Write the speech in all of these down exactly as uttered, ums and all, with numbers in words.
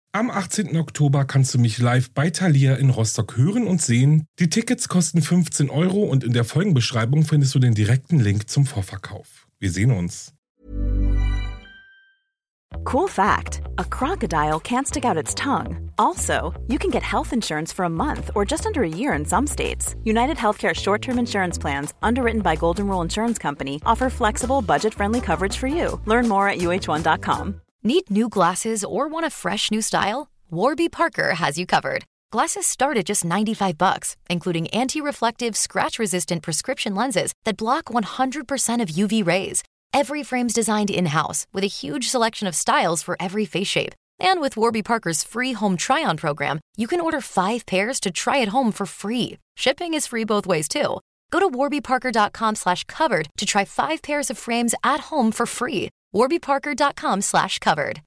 Am achtzehnten Oktober kannst du mich live bei Thalia in Rostock hören und sehen. Die Tickets kosten fünfzehn Euro und in der Folgenbeschreibung findest du den direkten Link zum Vorverkauf. Wir sehen uns. Cool fact, a crocodile can't stick out its tongue. Also, you can get health insurance for a month or just under a year in some states. United Healthcare short-term insurance plans, underwritten by Golden Rule Insurance Company, offer flexible, budget-friendly coverage for you. Learn more at U H one dot com. Need new glasses or want a fresh new style? Warby Parker has you covered. Glasses start at just ninety-five bucks, including anti-reflective, scratch-resistant prescription lenses that block one hundred percent of U V rays. Every frame's designed in-house with a huge selection of styles for every face shape. And with Warby Parker's free home try-on program, you can order five pairs to try at home for free. Shipping is free both ways, too. Go to warbyparker.com slash covered to try five pairs of frames at home for free. warbyparker.com slash covered.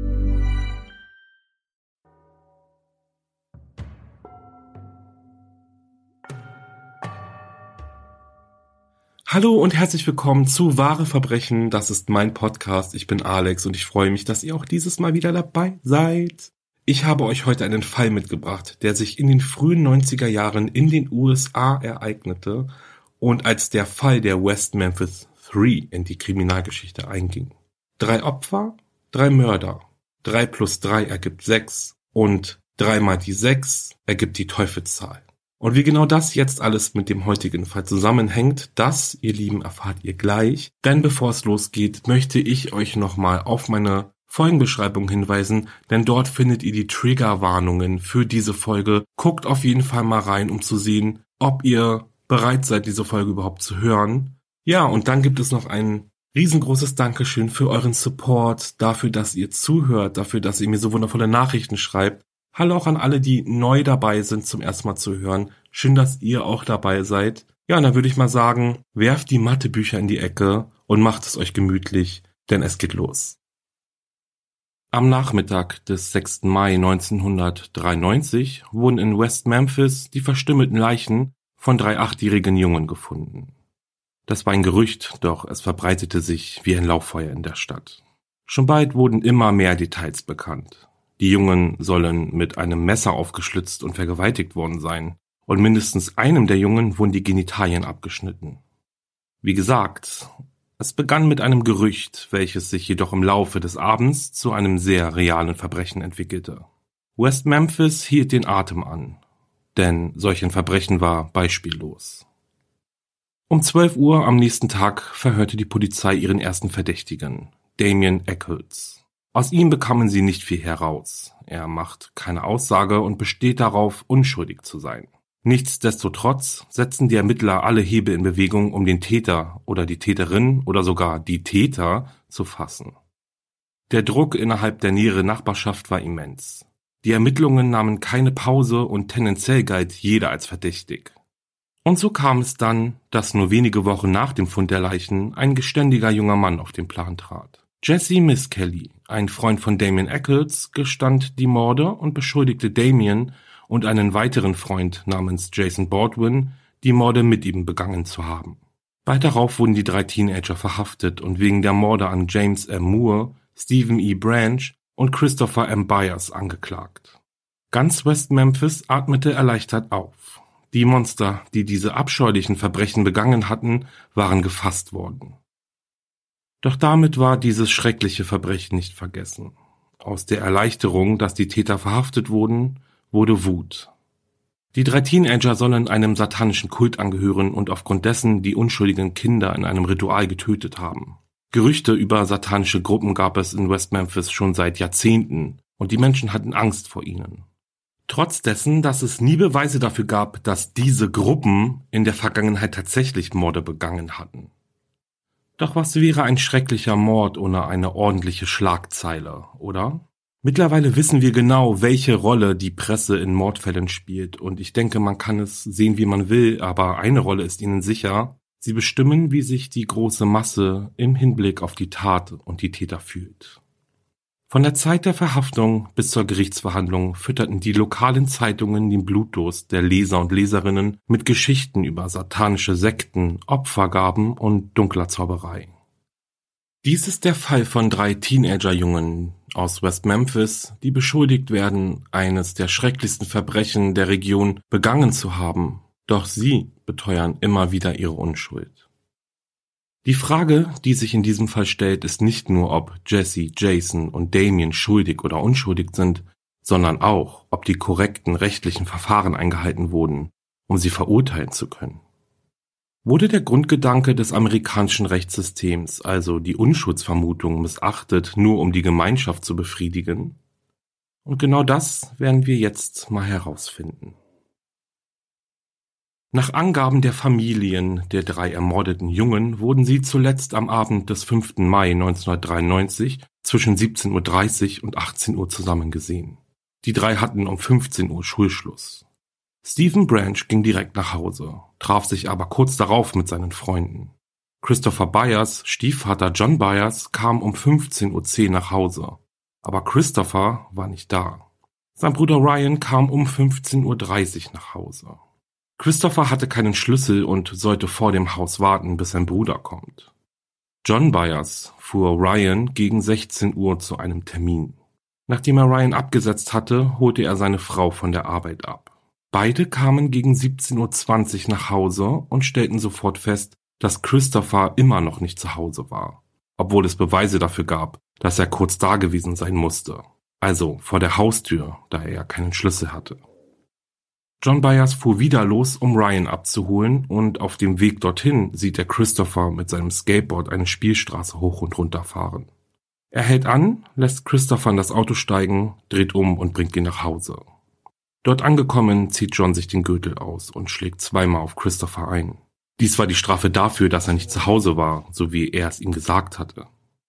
Hallo und herzlich willkommen zu Wahre Verbrechen. Das ist mein Podcast. Ich bin Alex und ich freue mich, dass ihr auch dieses Mal wieder dabei seid. Ich habe euch heute einen Fall mitgebracht, der sich in den frühen neunziger Jahren in den U S A ereignete und als der Fall der West Memphis drei in die Kriminalgeschichte einging. Drei Opfer, drei Mörder. Drei plus drei ergibt sechs und drei mal die sechs ergibt die Teufelszahl. Und wie genau das jetzt alles mit dem heutigen Fall zusammenhängt, das, ihr Lieben, erfahrt ihr gleich. Denn bevor es losgeht, möchte ich euch nochmal auf meine Folgenbeschreibung hinweisen, denn dort findet ihr die Triggerwarnungen für diese Folge. Guckt auf jeden Fall mal rein, um zu sehen, ob ihr bereit seid, diese Folge überhaupt zu hören. Ja, und dann gibt es noch ein riesengroßes Dankeschön für euren Support, dafür, dass ihr zuhört, dafür, dass ihr mir so wundervolle Nachrichten schreibt. Hallo auch an alle, die neu dabei sind, zum ersten Mal zu hören. Schön, dass ihr auch dabei seid. Ja, und dann würde ich mal sagen, werft die Mathebücher in die Ecke und macht es euch gemütlich, denn es geht los. Am Nachmittag des sechsten Mai neunzehnhundertdreiundneunzig wurden in West Memphis die verstümmelten Leichen von drei achtjährigen Jungen gefunden. Das war ein Gerücht, doch es verbreitete sich wie ein Lauffeuer in der Stadt. Schon bald wurden immer mehr Details bekannt. Die Jungen sollen mit einem Messer aufgeschlitzt und vergewaltigt worden sein, und mindestens einem der Jungen wurden die Genitalien abgeschnitten. Wie gesagt, es begann mit einem Gerücht, welches sich jedoch im Laufe des Abends zu einem sehr realen Verbrechen entwickelte. West Memphis hielt den Atem an, denn solch ein Verbrechen war beispiellos. Um zwölf Uhr am nächsten Tag verhörte die Polizei ihren ersten Verdächtigen, Damien Echols. Aus ihm bekamen sie nicht viel heraus. Er macht keine Aussage und besteht darauf, unschuldig zu sein. Nichtsdestotrotz setzen die Ermittler alle Hebel in Bewegung, um den Täter oder die Täterin oder sogar die Täter zu fassen. Der Druck innerhalb der näheren Nachbarschaft war immens. Die Ermittlungen nahmen keine Pause und tendenziell galt jeder als verdächtig. Und so kam es dann, dass nur wenige Wochen nach dem Fund der Leichen ein geständiger junger Mann auf den Plan trat. Jesse Misskelley, ein Freund von Damien Echols, gestand die Morde und beschuldigte Damien und einen weiteren Freund namens Jason Baldwin, die Morde mit ihm begangen zu haben. Bald darauf wurden die drei Teenager verhaftet und wegen der Morde an James M. Moore, Stephen E. Branch und Christopher M. Byers angeklagt. Ganz West Memphis atmete erleichtert auf. Die Monster, die diese abscheulichen Verbrechen begangen hatten, waren gefasst worden. Doch damit war dieses schreckliche Verbrechen nicht vergessen. Aus der Erleichterung, dass die Täter verhaftet wurden, wurde Wut. Die drei Teenager sollen einem satanischen Kult angehören und aufgrund dessen die unschuldigen Kinder in einem Ritual getötet haben. Gerüchte über satanische Gruppen gab es in West Memphis schon seit Jahrzehnten und die Menschen hatten Angst vor ihnen. Trotz dessen, dass es nie Beweise dafür gab, dass diese Gruppen in der Vergangenheit tatsächlich Morde begangen hatten. Doch was wäre ein schrecklicher Mord ohne eine ordentliche Schlagzeile, oder? Mittlerweile wissen wir genau, welche Rolle die Presse in Mordfällen spielt und ich denke, man kann es sehen, wie man will, aber eine Rolle ist ihnen sicher. Sie bestimmen, wie sich die große Masse im Hinblick auf die Tat und die Täter fühlt. Von der Zeit der Verhaftung bis zur Gerichtsverhandlung fütterten die lokalen Zeitungen den Blutdurst der Leser und Leserinnen mit Geschichten über satanische Sekten, Opfergaben und dunkler Zauberei. Dies ist der Fall von drei Teenagerjungen aus West Memphis, die beschuldigt werden, eines der schrecklichsten Verbrechen der Region begangen zu haben. Doch sie beteuern immer wieder ihre Unschuld. Die Frage, die sich in diesem Fall stellt, ist nicht nur, ob Jesse, Jason und Damien schuldig oder unschuldig sind, sondern auch, ob die korrekten rechtlichen Verfahren eingehalten wurden, um sie verurteilen zu können. Wurde der Grundgedanke des amerikanischen Rechtssystems, also die Unschuldsvermutung, missachtet, nur um die Gemeinschaft zu befriedigen? Und genau das werden wir jetzt mal herausfinden. Nach Angaben der Familien der drei ermordeten Jungen wurden sie zuletzt am Abend des fünften Mai neunzehnhundertdreiundneunzig zwischen siebzehn Uhr dreißig und achtzehn Uhr zusammengesehen. Die drei hatten um fünfzehn Uhr Schulschluss. Stephen Branch ging direkt nach Hause, traf sich aber kurz darauf mit seinen Freunden. Christopher Byers, Stiefvater John Byers, kam um fünfzehn Uhr zehn nach Hause, aber Christopher war nicht da. Sein Bruder Ryan kam um fünfzehn Uhr dreißig nach Hause. Christopher hatte keinen Schlüssel und sollte vor dem Haus warten, bis sein Bruder kommt. John Byers fuhr Ryan gegen sechzehn Uhr zu einem Termin. Nachdem er Ryan abgesetzt hatte, holte er seine Frau von der Arbeit ab. Beide kamen gegen siebzehn Uhr zwanzig nach Hause und stellten sofort fest, dass Christopher immer noch nicht zu Hause war, obwohl es Beweise dafür gab, dass er kurz da gewesen sein musste, also vor der Haustür, da er ja keinen Schlüssel hatte. John Byers fuhr wieder los, um Ryan abzuholen, und auf dem Weg dorthin sieht er Christopher mit seinem Skateboard eine Spielstraße hoch und runter fahren. Er hält an, lässt Christopher in das Auto steigen, dreht um und bringt ihn nach Hause. Dort angekommen, zieht John sich den Gürtel aus und schlägt zweimal auf Christopher ein. Dies war die Strafe dafür, dass er nicht zu Hause war, so wie er es ihm gesagt hatte.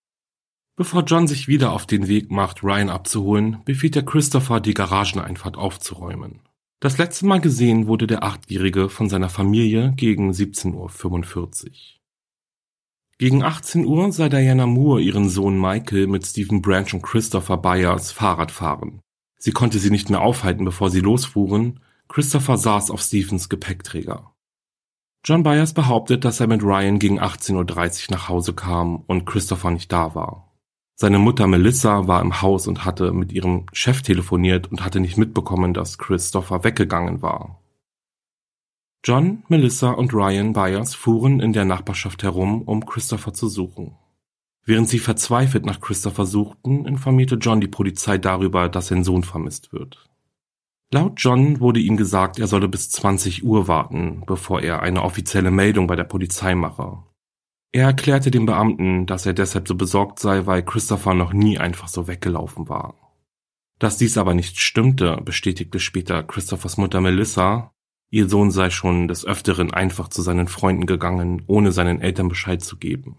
Bevor John sich wieder auf den Weg macht, Ryan abzuholen, befiehlt er Christopher, die Garageneinfahrt aufzuräumen. Das letzte Mal gesehen wurde der Achtjährige von seiner Familie gegen siebzehn Uhr fünfundvierzig. Gegen achtzehn Uhr sah Diana Moore ihren Sohn Michael mit Stephen Branch und Christopher Byers Fahrrad fahren. Sie konnte sie nicht mehr aufhalten, bevor sie losfuhren. Christopher saß auf Stephens Gepäckträger. John Byers behauptet, dass er mit Ryan gegen achtzehn Uhr dreißig nach Hause kam und Christopher nicht da war. Seine Mutter Melissa war im Haus und hatte mit ihrem Chef telefoniert und hatte nicht mitbekommen, dass Christopher weggegangen war. John, Melissa und Ryan Byers fuhren in der Nachbarschaft herum, um Christopher zu suchen. Während sie verzweifelt nach Christopher suchten, informierte John die Polizei darüber, dass sein Sohn vermisst wird. Laut John wurde ihm gesagt, er solle bis zwanzig Uhr warten, bevor er eine offizielle Meldung bei der Polizei mache. Er erklärte dem Beamten, dass er deshalb so besorgt sei, weil Christopher noch nie einfach so weggelaufen war. Dass dies aber nicht stimmte, bestätigte später Christophers Mutter Melissa. Ihr Sohn sei schon des Öfteren einfach zu seinen Freunden gegangen, ohne seinen Eltern Bescheid zu geben.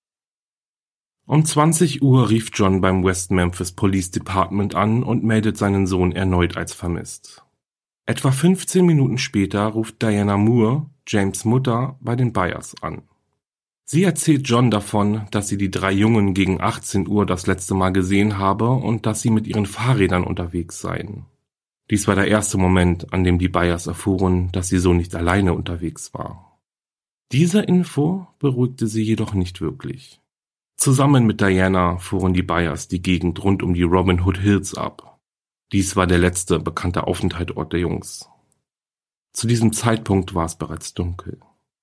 Um zwanzig Uhr rief John beim West Memphis Police Department an und meldet seinen Sohn erneut als vermisst. Etwa fünfzehn Minuten später ruft Diana Moore, James' Mutter, bei den Byers an. Sie erzählt John davon, dass sie die drei Jungen gegen achtzehn Uhr das letzte Mal gesehen habe und dass sie mit ihren Fahrrädern unterwegs seien. Dies war der erste Moment, an dem die Byers erfuhren, dass ihr Sohn nicht alleine unterwegs war. Diese Info beruhigte sie jedoch nicht wirklich. Zusammen mit Diana fuhren die Byers die Gegend rund um die Robin Hood Hills ab. Dies war der letzte bekannte Aufenthaltsort der Jungs. Zu diesem Zeitpunkt war es bereits dunkel.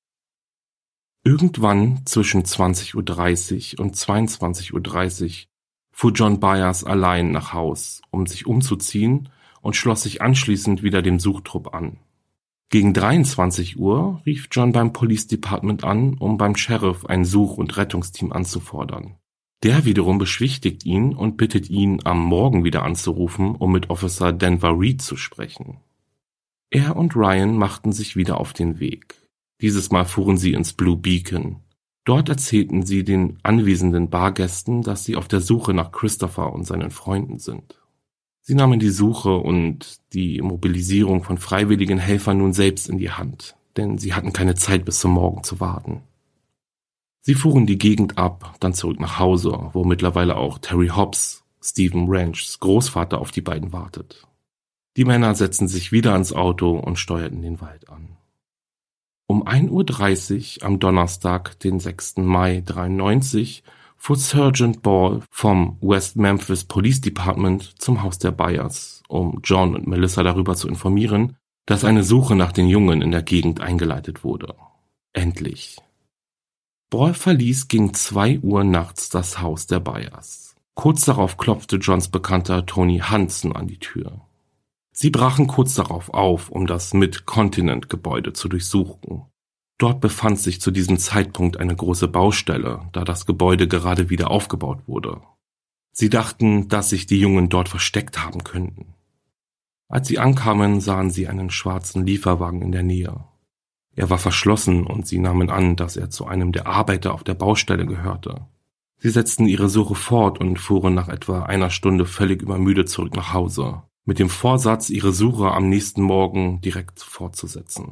Irgendwann zwischen zwanzig Uhr dreißig und zweiundzwanzig Uhr dreißig fuhr John Byers allein nach Haus, um sich umzuziehen, und schloss sich anschließend wieder dem Suchtrupp an. Gegen dreiundzwanzig Uhr rief John beim Police Department an, um beim Sheriff ein Such- und Rettungsteam anzufordern. Der wiederum beschwichtigt ihn und bittet ihn, am Morgen wieder anzurufen, um mit Officer Denver Reed zu sprechen. Er und Ryan machten sich wieder auf den Weg. Dieses Mal fuhren sie ins Blue Beacon. Dort erzählten sie den anwesenden Bargästen, dass sie auf der Suche nach Christopher und seinen Freunden sind. Sie nahmen die Suche und die Mobilisierung von freiwilligen Helfern nun selbst in die Hand, denn sie hatten keine Zeit bis zum Morgen zu warten. Sie fuhren die Gegend ab, dann zurück nach Hause, wo mittlerweile auch Terry Hobbs, Stephen Branchs Großvater, auf die beiden wartet. Die Männer setzten sich wieder ins Auto und steuerten den Wald an. Um ein Uhr dreißig am Donnerstag, den sechsten Mai dreiundneunzig, fuhr Sergeant Ball vom West Memphis Police Department zum Haus der Byers, um John und Melissa darüber zu informieren, dass eine Suche nach den Jungen in der Gegend eingeleitet wurde. Endlich. Ball verließ gegen zwei Uhr nachts das Haus der Byers. Kurz darauf klopfte Johns Bekannter Tony Hansen an die Tür. Sie brachen kurz darauf auf, um das Mid-Continent-Gebäude zu durchsuchen. Dort befand sich zu diesem Zeitpunkt eine große Baustelle, da das Gebäude gerade wieder aufgebaut wurde. Sie dachten, dass sich die Jungen dort versteckt haben könnten. Als sie ankamen, sahen sie einen schwarzen Lieferwagen in der Nähe. Er war verschlossen und sie nahmen an, dass er zu einem der Arbeiter auf der Baustelle gehörte. Sie setzten ihre Suche fort und fuhren nach etwa einer Stunde völlig übermüdet zurück nach Hause, mit dem Vorsatz, ihre Suche am nächsten Morgen direkt fortzusetzen.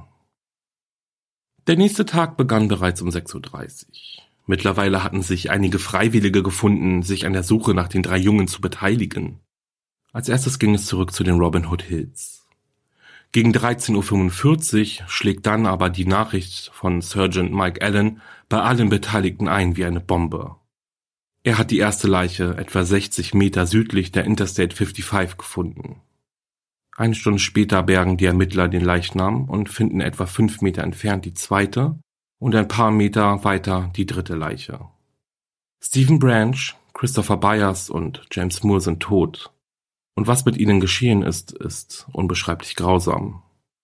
Der nächste Tag begann bereits um sechs Uhr dreißig. Mittlerweile hatten sich einige Freiwillige gefunden, sich an der Suche nach den drei Jungen zu beteiligen. Als erstes ging es zurück zu den Robin Hood Hills. Gegen dreizehn Uhr fünfundvierzig schlägt dann aber die Nachricht von Sergeant Mike Allen bei allen Beteiligten ein wie eine Bombe. Er hat die erste Leiche etwa sechzig Meter südlich der Interstate fünfundfünfzig gefunden. Eine Stunde später bergen die Ermittler den Leichnam und finden etwa fünf Meter entfernt die zweite und ein paar Meter weiter die dritte Leiche. Stephen Branch, Christopher Byers und James Moore sind tot. Und was mit ihnen geschehen ist, ist unbeschreiblich grausam.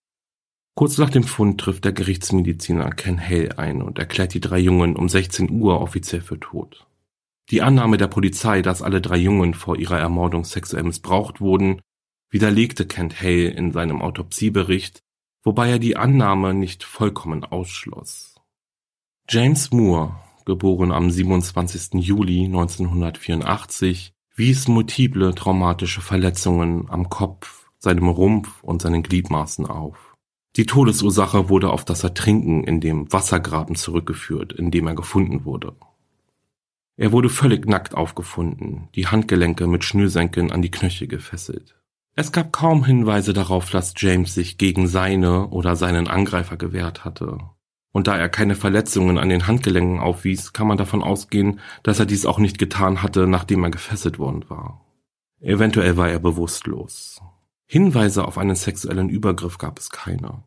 Kurz nach dem Fund trifft der Gerichtsmediziner Ken Hale ein und erklärt die drei Jungen um sechzehn Uhr offiziell für tot. Die Annahme der Polizei, dass alle drei Jungen vor ihrer Ermordung sexuell missbraucht wurden, widerlegte Kent Hale in seinem Autopsiebericht, wobei er die Annahme nicht vollkommen ausschloss. James Moore, geboren am siebenundzwanzigsten Juli neunzehnhundertvierundachtzig, wies multiple traumatische Verletzungen am Kopf, seinem Rumpf und seinen Gliedmaßen auf. Die Todesursache wurde auf das Ertrinken in dem Wassergraben zurückgeführt, in dem er gefunden wurde. Er wurde völlig nackt aufgefunden, die Handgelenke mit Schnürsenkeln an die Knöchel gefesselt. Es gab kaum Hinweise darauf, dass James sich gegen seine oder seinen Angreifer gewehrt hatte. Und da er keine Verletzungen an den Handgelenken aufwies, kann man davon ausgehen, dass er dies auch nicht getan hatte, nachdem er gefesselt worden war. Eventuell war er bewusstlos. Hinweise auf einen sexuellen Übergriff gab es keine.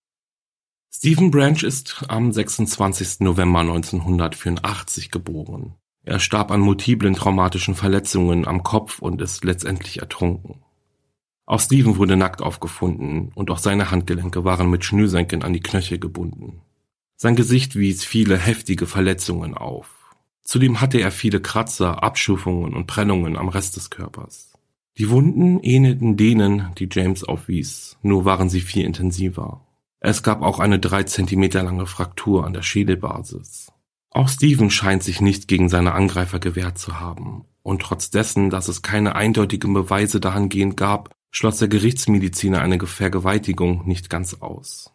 Stephen Branch ist am sechsundzwanzigsten November neunzehnhundertvierundachtzig geboren. Er starb an multiplen traumatischen Verletzungen am Kopf und ist letztendlich ertrunken. Auch Stephen wurde nackt aufgefunden und auch seine Handgelenke waren mit Schnürsenkeln an die Knöchel gebunden. Sein Gesicht wies viele heftige Verletzungen auf. Zudem hatte er viele Kratzer, Abschürfungen und Prellungen am Rest des Körpers. Die Wunden ähnelten denen, die James aufwies, nur waren sie viel intensiver. Es gab auch eine drei Zentimeter lange Fraktur an der Schädelbasis. Auch Stephen scheint sich nicht gegen seine Angreifer gewehrt zu haben. Und trotz dessen, dass es keine eindeutigen Beweise dahingehend gab, schloss der Gerichtsmediziner eine Vergewaltigung nicht ganz aus.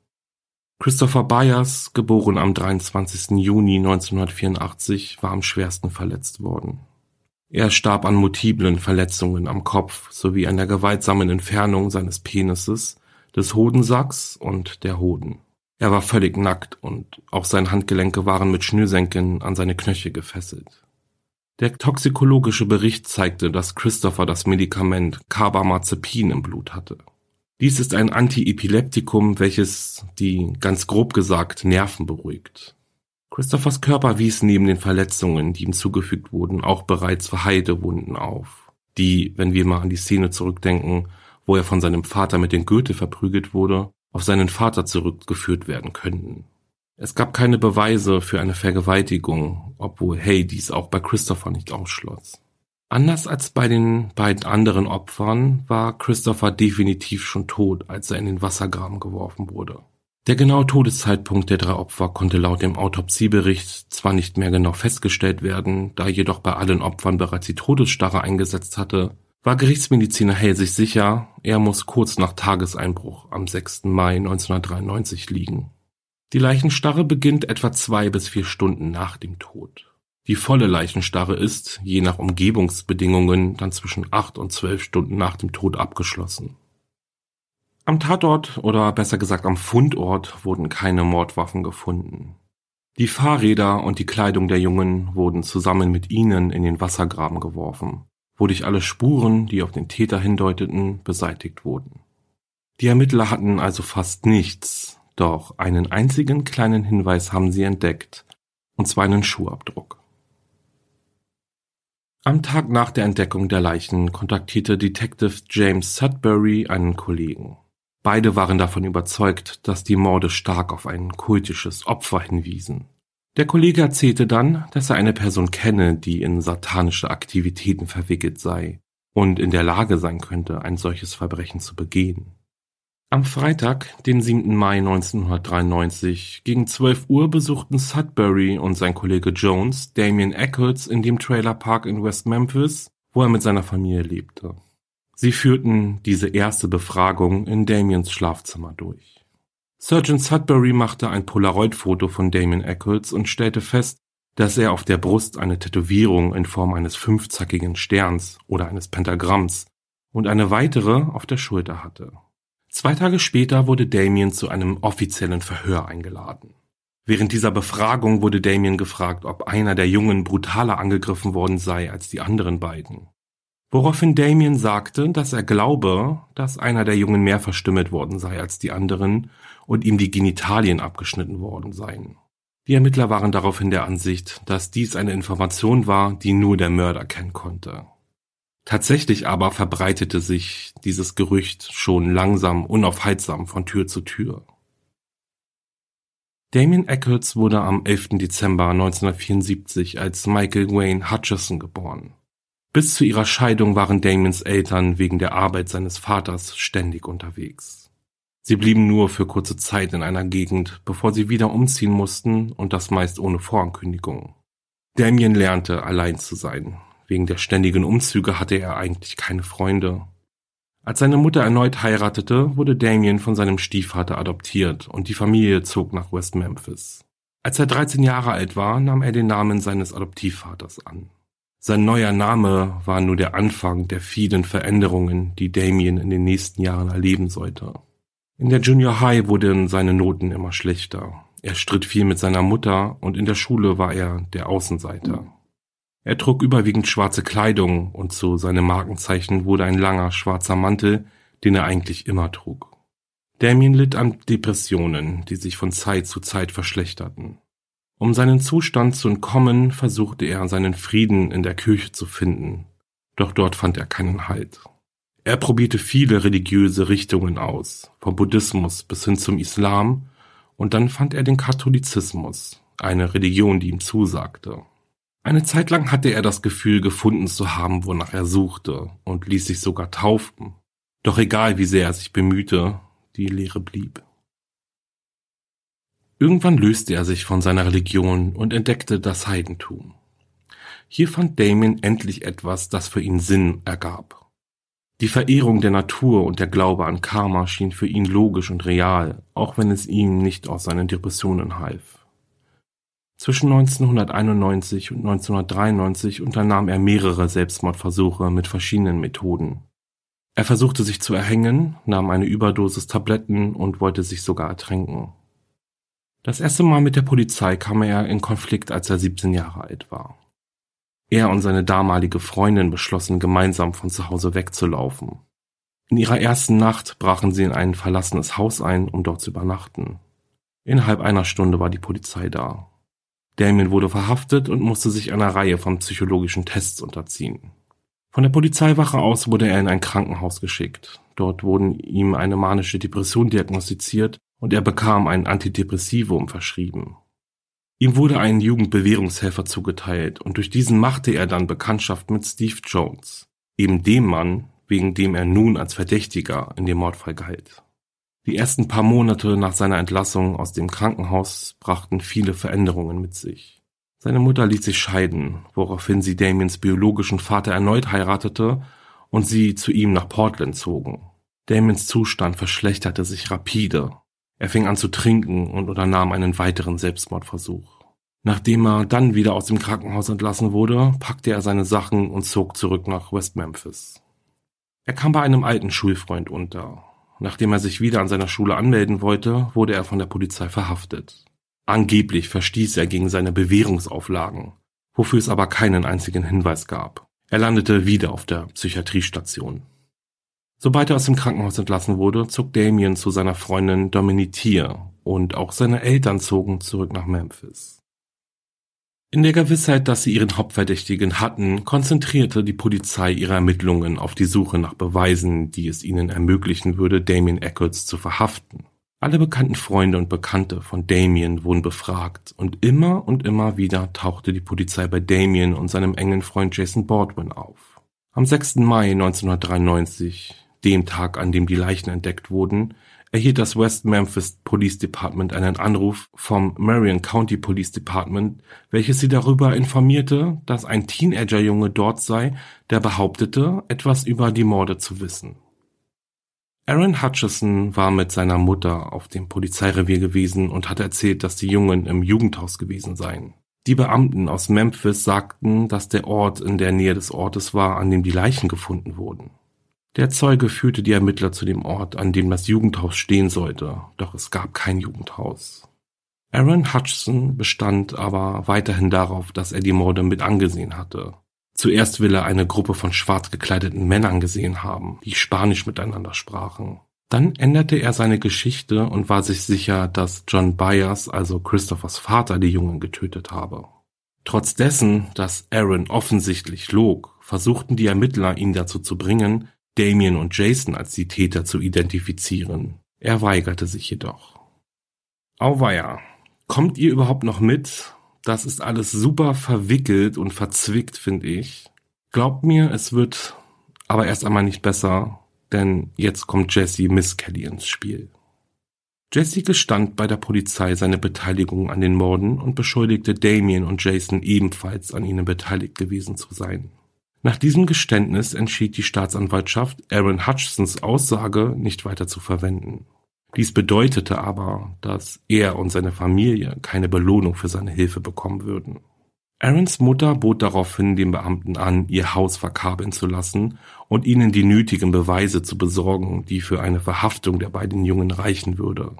Christopher Byers, geboren am dreiundzwanzigsten Juni neunzehnhundertvierundachtzig, war am schwersten verletzt worden. Er starb an multiplen Verletzungen am Kopf sowie an der gewaltsamen Entfernung seines Penises, des Hodensacks und der Hoden. Er war völlig nackt und auch seine Handgelenke waren mit Schnürsenkeln an seine Knöchel gefesselt. Der toxikologische Bericht zeigte, dass Christopher das Medikament Carbamazepin im Blut hatte. Dies ist ein Antiepileptikum, welches die, ganz grob gesagt, Nerven beruhigt. Christophers Körper wies neben den Verletzungen, die ihm zugefügt wurden, auch bereits verheilte Wunden auf, die, wenn wir mal an die Szene zurückdenken, wo er von seinem Vater mit dem Gürtel verprügelt wurde, auf seinen Vater zurückgeführt werden könnten. Es gab keine Beweise für eine Vergewaltigung, obwohl Hay dies auch bei Christopher nicht ausschloss. Anders als bei den beiden anderen Opfern war Christopher definitiv schon tot, als er in den Wassergraben geworfen wurde. Der genaue Todeszeitpunkt der drei Opfer konnte laut dem Autopsiebericht zwar nicht mehr genau festgestellt werden, da jedoch bei allen Opfern bereits die Todesstarre eingesetzt hatte, war Gerichtsmediziner Hale sich sicher, er muss kurz nach Tageseinbruch am sechsten Mai neunzehnhundertdreiundneunzig liegen. Die Leichenstarre beginnt etwa zwei bis vier Stunden nach dem Tod. Die volle Leichenstarre ist, je nach Umgebungsbedingungen, dann zwischen acht und zwölf Stunden nach dem Tod abgeschlossen. Am Tatort oder besser gesagt am Fundort wurden keine Mordwaffen gefunden. Die Fahrräder und die Kleidung der Jungen wurden zusammen mit ihnen in den Wassergraben geworfen, wodurch alle Spuren, die auf den Täter hindeuteten, beseitigt wurden. Die Ermittler hatten also fast nichts, doch einen einzigen kleinen Hinweis haben sie entdeckt, und zwar einen Schuhabdruck. Am Tag nach der Entdeckung der Leichen kontaktierte Detective James Sudbury einen Kollegen. Beide waren davon überzeugt, dass die Morde stark auf ein kultisches Opfer hinwiesen. Der Kollege erzählte dann, dass er eine Person kenne, die in satanische Aktivitäten verwickelt sei und in der Lage sein könnte, ein solches Verbrechen zu begehen. Am Freitag, den siebten Mai neunzehnhundertdreiundneunzig, gegen zwölf Uhr besuchten Sudbury und sein Kollege Jones Damien Echols in dem Trailerpark in West Memphis, wo er mit seiner Familie lebte. Sie führten diese erste Befragung in Damiens Schlafzimmer durch. Sergeant Sudbury machte ein Polaroid-Foto von Damien Echols und stellte fest, dass er auf der Brust eine Tätowierung in Form eines fünfzackigen Sterns oder eines Pentagramms und eine weitere auf der Schulter hatte. Zwei Tage später wurde Damien zu einem offiziellen Verhör eingeladen. Während dieser Befragung wurde Damien gefragt, ob einer der Jungen brutaler angegriffen worden sei als die anderen beiden. Woraufhin Damien sagte, dass er glaube, dass einer der Jungen mehr verstümmelt worden sei als die anderen und ihm die Genitalien abgeschnitten worden seien. Die Ermittler waren daraufhin der Ansicht, dass dies eine Information war, die nur der Mörder kennen konnte. Tatsächlich aber verbreitete sich dieses Gerücht schon langsam unaufhaltsam von Tür zu Tür. Damien Echols wurde am elften Dezember neunzehnhundertvierundsiebzig als Michael Wayne Hutchison geboren. Bis zu ihrer Scheidung waren Damiens Eltern wegen der Arbeit seines Vaters ständig unterwegs. Sie blieben nur für kurze Zeit in einer Gegend, bevor sie wieder umziehen mussten, und das meist ohne Vorankündigung. Damien lernte, allein zu sein. Wegen der ständigen Umzüge hatte er eigentlich keine Freunde. Als seine Mutter erneut heiratete, wurde Damien von seinem Stiefvater adoptiert und die Familie zog nach West Memphis. Als er dreizehn Jahre alt war, nahm er den Namen seines Adoptivvaters an. Sein neuer Name war nur der Anfang der vielen Veränderungen, die Damien in den nächsten Jahren erleben sollte. In der Junior High wurden seine Noten immer schlechter. Er stritt viel mit seiner Mutter und in der Schule war er der Außenseiter. Er trug überwiegend schwarze Kleidung und zu seinem Markenzeichen wurde ein langer schwarzer Mantel, den er eigentlich immer trug. Damien litt an Depressionen, die sich von Zeit zu Zeit verschlechterten. Um seinen Zustand zu entkommen, versuchte er, seinen Frieden in der Kirche zu finden, doch dort fand er keinen Halt. Er probierte viele religiöse Richtungen aus, vom Buddhismus bis hin zum Islam, und dann fand er den Katholizismus, eine Religion, die ihm zusagte. Eine Zeit lang hatte er das Gefühl, gefunden zu haben, wonach er suchte, und ließ sich sogar taufen. Doch egal, wie sehr er sich bemühte, die Lehre blieb. Irgendwann löste er sich von seiner Religion und entdeckte das Heidentum. Hier fand Damien endlich etwas, das für ihn Sinn ergab. Die Verehrung der Natur und der Glaube an Karma schien für ihn logisch und real, auch wenn es ihm nicht aus seinen Depressionen half. Zwischen neunzehnhunderteinundneunzig und neunzehnhundertdreiundneunzig unternahm er mehrere Selbstmordversuche mit verschiedenen Methoden. Er versuchte sich zu erhängen, nahm eine Überdosis Tabletten und wollte sich sogar ertränken. Das erste Mal mit der Polizei kam er in Konflikt, als er siebzehn Jahre alt war. Er und seine damalige Freundin beschlossen, gemeinsam von zu Hause wegzulaufen. In ihrer ersten Nacht brachen sie in ein verlassenes Haus ein, um dort zu übernachten. Innerhalb einer Stunde war die Polizei da. Damien wurde verhaftet und musste sich einer Reihe von psychologischen Tests unterziehen. Von der Polizeiwache aus wurde er in ein Krankenhaus geschickt. Dort wurden ihm eine manische Depression diagnostiziert und er bekam ein Antidepressivum verschrieben. Ihm wurde ein Jugendbewährungshelfer zugeteilt und durch diesen machte er dann Bekanntschaft mit Steve Jones, eben dem Mann, wegen dem er nun als Verdächtiger in dem Mordfall galt. Die ersten paar Monate nach seiner Entlassung aus dem Krankenhaus brachten viele Veränderungen mit sich. Seine Mutter ließ sich scheiden, woraufhin sie Damiens biologischen Vater erneut heiratete und sie zu ihm nach Portland zogen. Damiens Zustand verschlechterte sich rapide. Er fing an zu trinken und unternahm einen weiteren Selbstmordversuch. Nachdem er dann wieder aus dem Krankenhaus entlassen wurde, packte er seine Sachen und zog zurück nach West Memphis. Er kam bei einem alten Schulfreund unter. Nachdem er sich wieder an seiner Schule anmelden wollte, wurde er von der Polizei verhaftet. Angeblich verstieß er gegen seine Bewährungsauflagen, wofür es aber keinen einzigen Hinweis gab. Er landete wieder auf der Psychiatriestation. Sobald er aus dem Krankenhaus entlassen wurde, zog Damien zu seiner Freundin Dominique Tier und auch seine Eltern zogen zurück nach Memphis. In der Gewissheit, dass sie ihren Hauptverdächtigen hatten, konzentrierte die Polizei ihre Ermittlungen auf die Suche nach Beweisen, die es ihnen ermöglichen würde, Damien Echols zu verhaften. Alle bekannten Freunde und Bekannte von Damien wurden befragt und immer und immer wieder tauchte die Polizei bei Damien und seinem engen Freund Jason Baldwin auf. Am sechsten Mai neunzehnhundertdreiundneunzig, dem Tag, an dem die Leichen entdeckt wurden, erhielt das West Memphis Police Department einen Anruf vom Marion County Police Department, welches sie darüber informierte, dass ein Teenagerjunge dort sei, der behauptete, etwas über die Morde zu wissen. Aaron Hutchison war mit seiner Mutter auf dem Polizeirevier gewesen und hatte erzählt, dass die Jungen im Jugendhaus gewesen seien. Die Beamten aus Memphis sagten, dass der Ort in der Nähe des Ortes war, an dem die Leichen gefunden wurden. Der Zeuge führte die Ermittler zu dem Ort, an dem das Jugendhaus stehen sollte, doch es gab kein Jugendhaus. Aaron Hutchison bestand aber weiterhin darauf, dass er die Morde mit angesehen hatte. Zuerst will er eine Gruppe von schwarz gekleideten Männern gesehen haben, die Spanisch miteinander sprachen. Dann änderte er seine Geschichte und war sich sicher, dass John Byers, also Christophers Vater, die Jungen getötet habe. Trotz dessen, dass Aaron offensichtlich log, versuchten die Ermittler, ihn dazu zu bringen, Damien und Jason als die Täter zu identifizieren. Er weigerte sich jedoch. Auweia, kommt ihr überhaupt noch mit? Das ist alles super verwickelt und verzwickt, finde ich. Glaubt mir, es wird aber erst einmal nicht besser, denn jetzt kommt Jesse Misskelley ins Spiel. Jesse gestand bei der Polizei seine Beteiligung an den Morden und beschuldigte Damien und Jason ebenfalls an ihnen beteiligt gewesen zu sein. Nach diesem Geständnis entschied die Staatsanwaltschaft, Aaron Hutchisons Aussage nicht weiter zu verwenden. Dies bedeutete aber, dass er und seine Familie keine Belohnung für seine Hilfe bekommen würden. Aarons Mutter bot daraufhin den Beamten an, ihr Haus verkabeln zu lassen und ihnen die nötigen Beweise zu besorgen, die für eine Verhaftung der beiden Jungen reichen würde.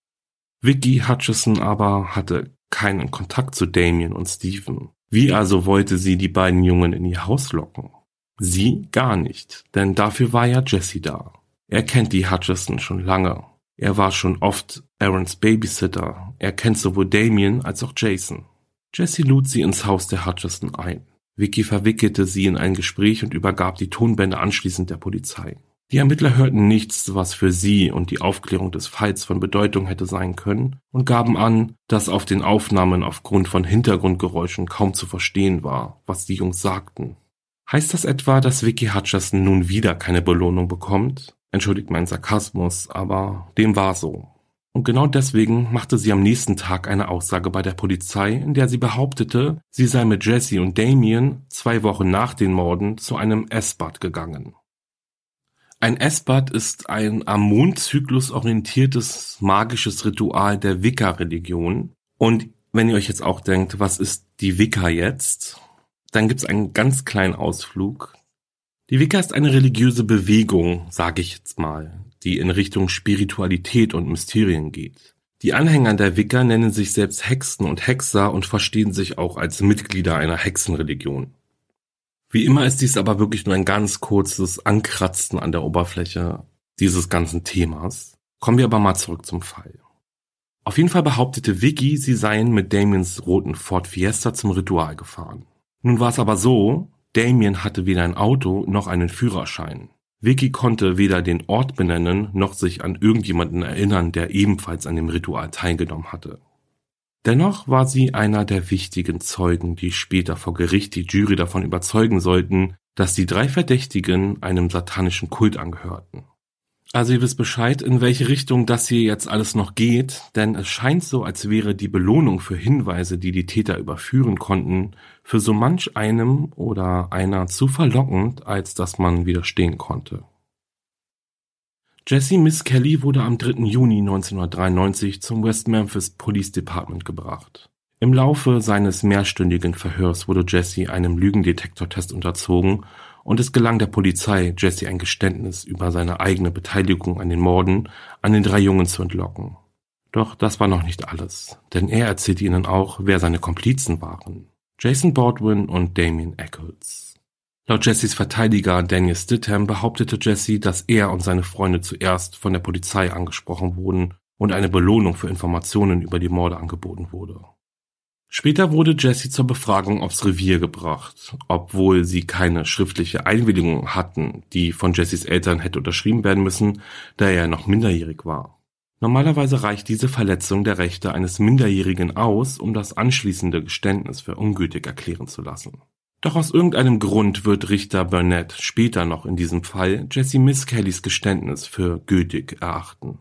Vicky Hutchison aber hatte keinen Kontakt zu Damien und Stephen. Wie also wollte sie die beiden Jungen in ihr Haus locken? Sie gar nicht, denn dafür war ja Jesse da. Er kennt die Hutchison schon lange. Er war schon oft Aarons Babysitter. Er kennt sowohl Damien als auch Jason. Jesse lud sie ins Haus der Hutchison ein. Vicky verwickelte sie in ein Gespräch und übergab die Tonbänder anschließend der Polizei. Die Ermittler hörten nichts, was für sie und die Aufklärung des Falls von Bedeutung hätte sein können, und gaben an, dass auf den Aufnahmen aufgrund von Hintergrundgeräuschen kaum zu verstehen war, was die Jungs sagten. Heißt das etwa, dass Vicky Hutchison nun wieder keine Belohnung bekommt? Entschuldigt meinen Sarkasmus, aber dem war so. Und genau deswegen machte sie am nächsten Tag eine Aussage bei der Polizei, in der sie behauptete, sie sei mit Jesse und Damien zwei Wochen nach den Morden zu einem Essbad gegangen. Ein Essbad ist ein am Mondzyklus orientiertes magisches Ritual der Wicca-Religion. Und wenn ihr euch jetzt auch denkt, was ist die Wicca jetzt? Dann gibt's einen ganz kleinen Ausflug. Die Wicca ist eine religiöse Bewegung, sage ich jetzt mal, die in Richtung Spiritualität und Mysterien geht. Die Anhänger der Wicca nennen sich selbst Hexen und Hexer und verstehen sich auch als Mitglieder einer Hexenreligion. Wie immer ist dies aber wirklich nur ein ganz kurzes Ankratzen an der Oberfläche dieses ganzen Themas. Kommen wir aber mal zurück zum Fall. Auf jeden Fall behauptete Vicky, sie seien mit Damiens roten Ford Fiesta zum Ritual gefahren. Nun war es aber so, Damien hatte weder ein Auto noch einen Führerschein. Vicky konnte weder den Ort benennen, noch sich an irgendjemanden erinnern, der ebenfalls an dem Ritual teilgenommen hatte. Dennoch war sie einer der wichtigen Zeugen, die später vor Gericht die Jury davon überzeugen sollten, dass die drei Verdächtigen einem satanischen Kult angehörten. Also ihr wisst Bescheid, in welche Richtung das hier jetzt alles noch geht, denn es scheint so, als wäre die Belohnung für Hinweise, die die Täter überführen konnten, für so manch einem oder einer zu verlockend, als dass man widerstehen konnte. Jesse Misskelley wurde am dritten Juni neunzehnhundertdreiundneunzig zum West Memphis Police Department gebracht. Im Laufe seines mehrstündigen Verhörs wurde Jesse einem Lügendetektortest unterzogen und es gelang der Polizei, Jesse ein Geständnis über seine eigene Beteiligung an den Morden an den drei Jungen zu entlocken. Doch das war noch nicht alles, denn er erzählte ihnen auch, wer seine Komplizen waren. Jason Baldwin und Damien Echols. Laut Jessys Verteidiger Daniel Stidham behauptete Jesse, dass er und seine Freunde zuerst von der Polizei angesprochen wurden und eine Belohnung für Informationen über die Morde angeboten wurde. Später wurde Jesse zur Befragung aufs Revier gebracht, obwohl sie keine schriftliche Einwilligung hatten, die von Jessys Eltern hätte unterschrieben werden müssen, da er noch minderjährig war. Normalerweise reicht diese Verletzung der Rechte eines Minderjährigen aus, um das anschließende Geständnis für ungültig erklären zu lassen. Doch aus irgendeinem Grund wird Richter Burnett später noch in diesem Fall Jesse Miss Kellys Geständnis für gültig erachten.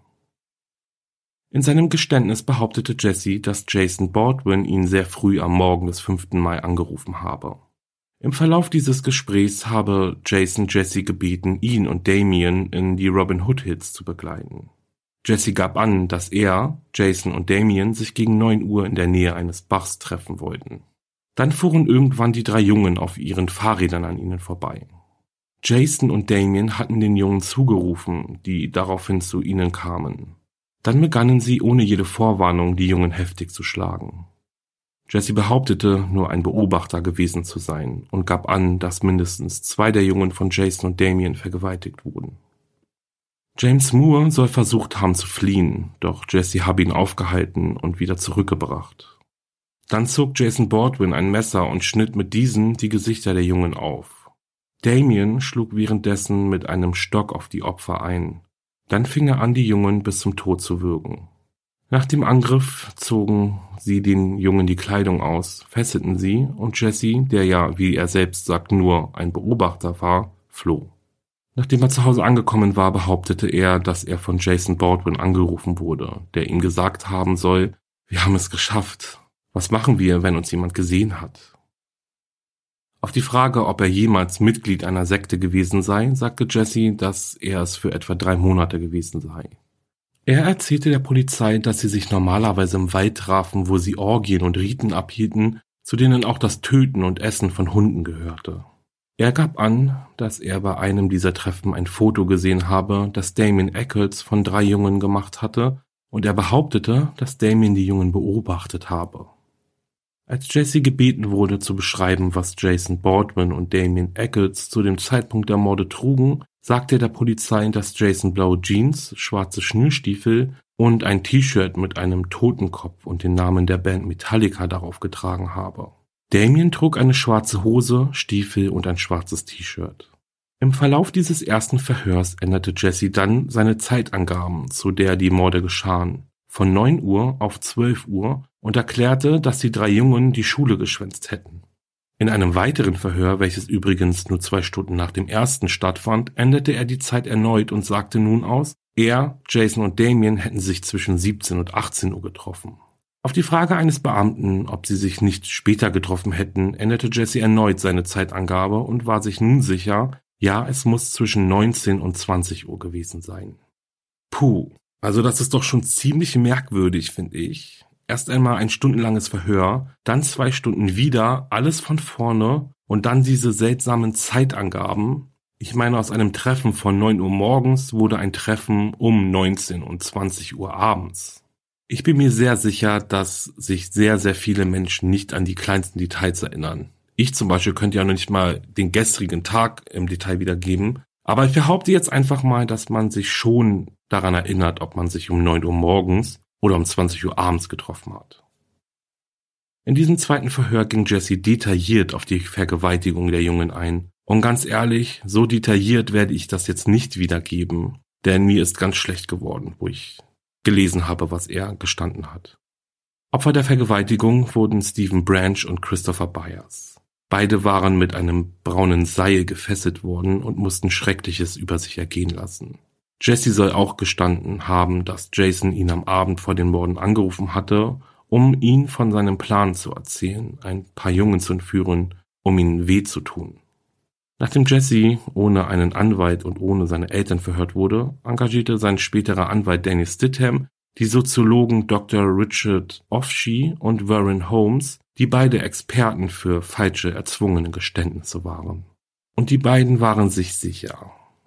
In seinem Geständnis behauptete Jesse, dass Jason Baldwin ihn sehr früh am Morgen des fünften Mai angerufen habe. Im Verlauf dieses Gesprächs habe Jason Jesse gebeten, ihn und Damien in die Robin Hood Hills zu begleiten. Jesse gab an, dass er, Jason und Damien sich gegen neun Uhr in der Nähe eines Bachs treffen wollten. Dann fuhren irgendwann die drei Jungen auf ihren Fahrrädern an ihnen vorbei. Jason und Damien hatten den Jungen zugerufen, die daraufhin zu ihnen kamen. Dann begannen sie ohne jede Vorwarnung, die Jungen heftig zu schlagen. Jesse behauptete, nur ein Beobachter gewesen zu sein und gab an, dass mindestens zwei der Jungen von Jason und Damien vergewaltigt wurden. James Moore soll versucht haben zu fliehen, doch Jesse habe ihn aufgehalten und wieder zurückgebracht. Dann zog Jason Baldwin ein Messer und schnitt mit diesem die Gesichter der Jungen auf. Damien schlug währenddessen mit einem Stock auf die Opfer ein. Dann fing er an, die Jungen bis zum Tod zu würgen. Nach dem Angriff zogen sie den Jungen die Kleidung aus, fesselten sie und Jesse, der ja, wie er selbst sagt, nur ein Beobachter war, floh. Nachdem er zu Hause angekommen war, behauptete er, dass er von Jason Baldwin angerufen wurde, der ihm gesagt haben soll, wir haben es geschafft. Was machen wir, wenn uns jemand gesehen hat? Auf die Frage, ob er jemals Mitglied einer Sekte gewesen sei, sagte Jesse, dass er es für etwa drei Monate gewesen sei. Er erzählte der Polizei, dass sie sich normalerweise im Wald trafen, wo sie Orgien und Riten abhielten, zu denen auch das Töten und Essen von Hunden gehörte. Er gab an, dass er bei einem dieser Treffen ein Foto gesehen habe, das Damien Echols von drei Jungen gemacht hatte, und er behauptete, dass Damien die Jungen beobachtet habe. Als Jesse gebeten wurde, zu beschreiben, was Jason Baldwin und Damien Echols zu dem Zeitpunkt der Morde trugen, sagte er der Polizei, dass Jason blaue Jeans, schwarze Schnürstiefel und ein T-Shirt mit einem Totenkopf und den Namen der Band Metallica darauf getragen habe. Damien trug eine schwarze Hose, Stiefel und ein schwarzes T-Shirt. Im Verlauf dieses ersten Verhörs änderte Jesse dann seine Zeitangaben, zu der die Morde geschahen, von neun Uhr auf zwölf Uhr und erklärte, dass die drei Jungen die Schule geschwänzt hätten. In einem weiteren Verhör, welches übrigens nur zwei Stunden nach dem ersten stattfand, änderte er die Zeit erneut und sagte nun aus, er, Jason und Damien hätten sich zwischen siebzehn und achtzehn Uhr getroffen. Auf die Frage eines Beamten, ob sie sich nicht später getroffen hätten, änderte Jesse erneut seine Zeitangabe und war sich nun sicher, ja, es muss zwischen neunzehn und zwanzig Uhr gewesen sein. Puh, also das ist doch schon ziemlich merkwürdig, finde ich. Erst einmal ein stundenlanges Verhör, dann zwei Stunden wieder, alles von vorne und dann diese seltsamen Zeitangaben. Ich meine, aus einem Treffen von neun Uhr morgens wurde ein Treffen um neunzehn und zwanzig Uhr abends. Ich bin mir sehr sicher, dass sich sehr, sehr viele Menschen nicht an die kleinsten Details erinnern. Ich zum Beispiel könnte ja noch nicht mal den gestrigen Tag im Detail wiedergeben, aber ich behaupte jetzt einfach mal, dass man sich schon daran erinnert, ob man sich um neun Uhr morgens oder um zwanzig Uhr abends getroffen hat. In diesem zweiten Verhör ging Jesse detailliert auf die Vergewaltigung der Jungen ein. Und ganz ehrlich, so detailliert werde ich das jetzt nicht wiedergeben, denn mir ist ganz schlecht geworden, wo ich gelesen habe, was er gestanden hat. Opfer der Vergewaltigung wurden Stephen Branch und Christopher Byers. Beide waren mit einem braunen Seil gefesselt worden und mussten Schreckliches über sich ergehen lassen. Jesse soll auch gestanden haben, dass Jason ihn am Abend vor den Morden angerufen hatte, um ihn von seinem Plan zu erzählen, ein paar Jungen zu entführen, um ihnen weh zu tun. Nachdem Jesse ohne einen Anwalt und ohne seine Eltern verhört wurde, engagierte sein späterer Anwalt Daniel Stidham die Soziologen Doktor Richard Ofshe und Warren Holmes, die beide Experten für falsche erzwungene Geständnisse waren. Und die beiden waren sich sicher.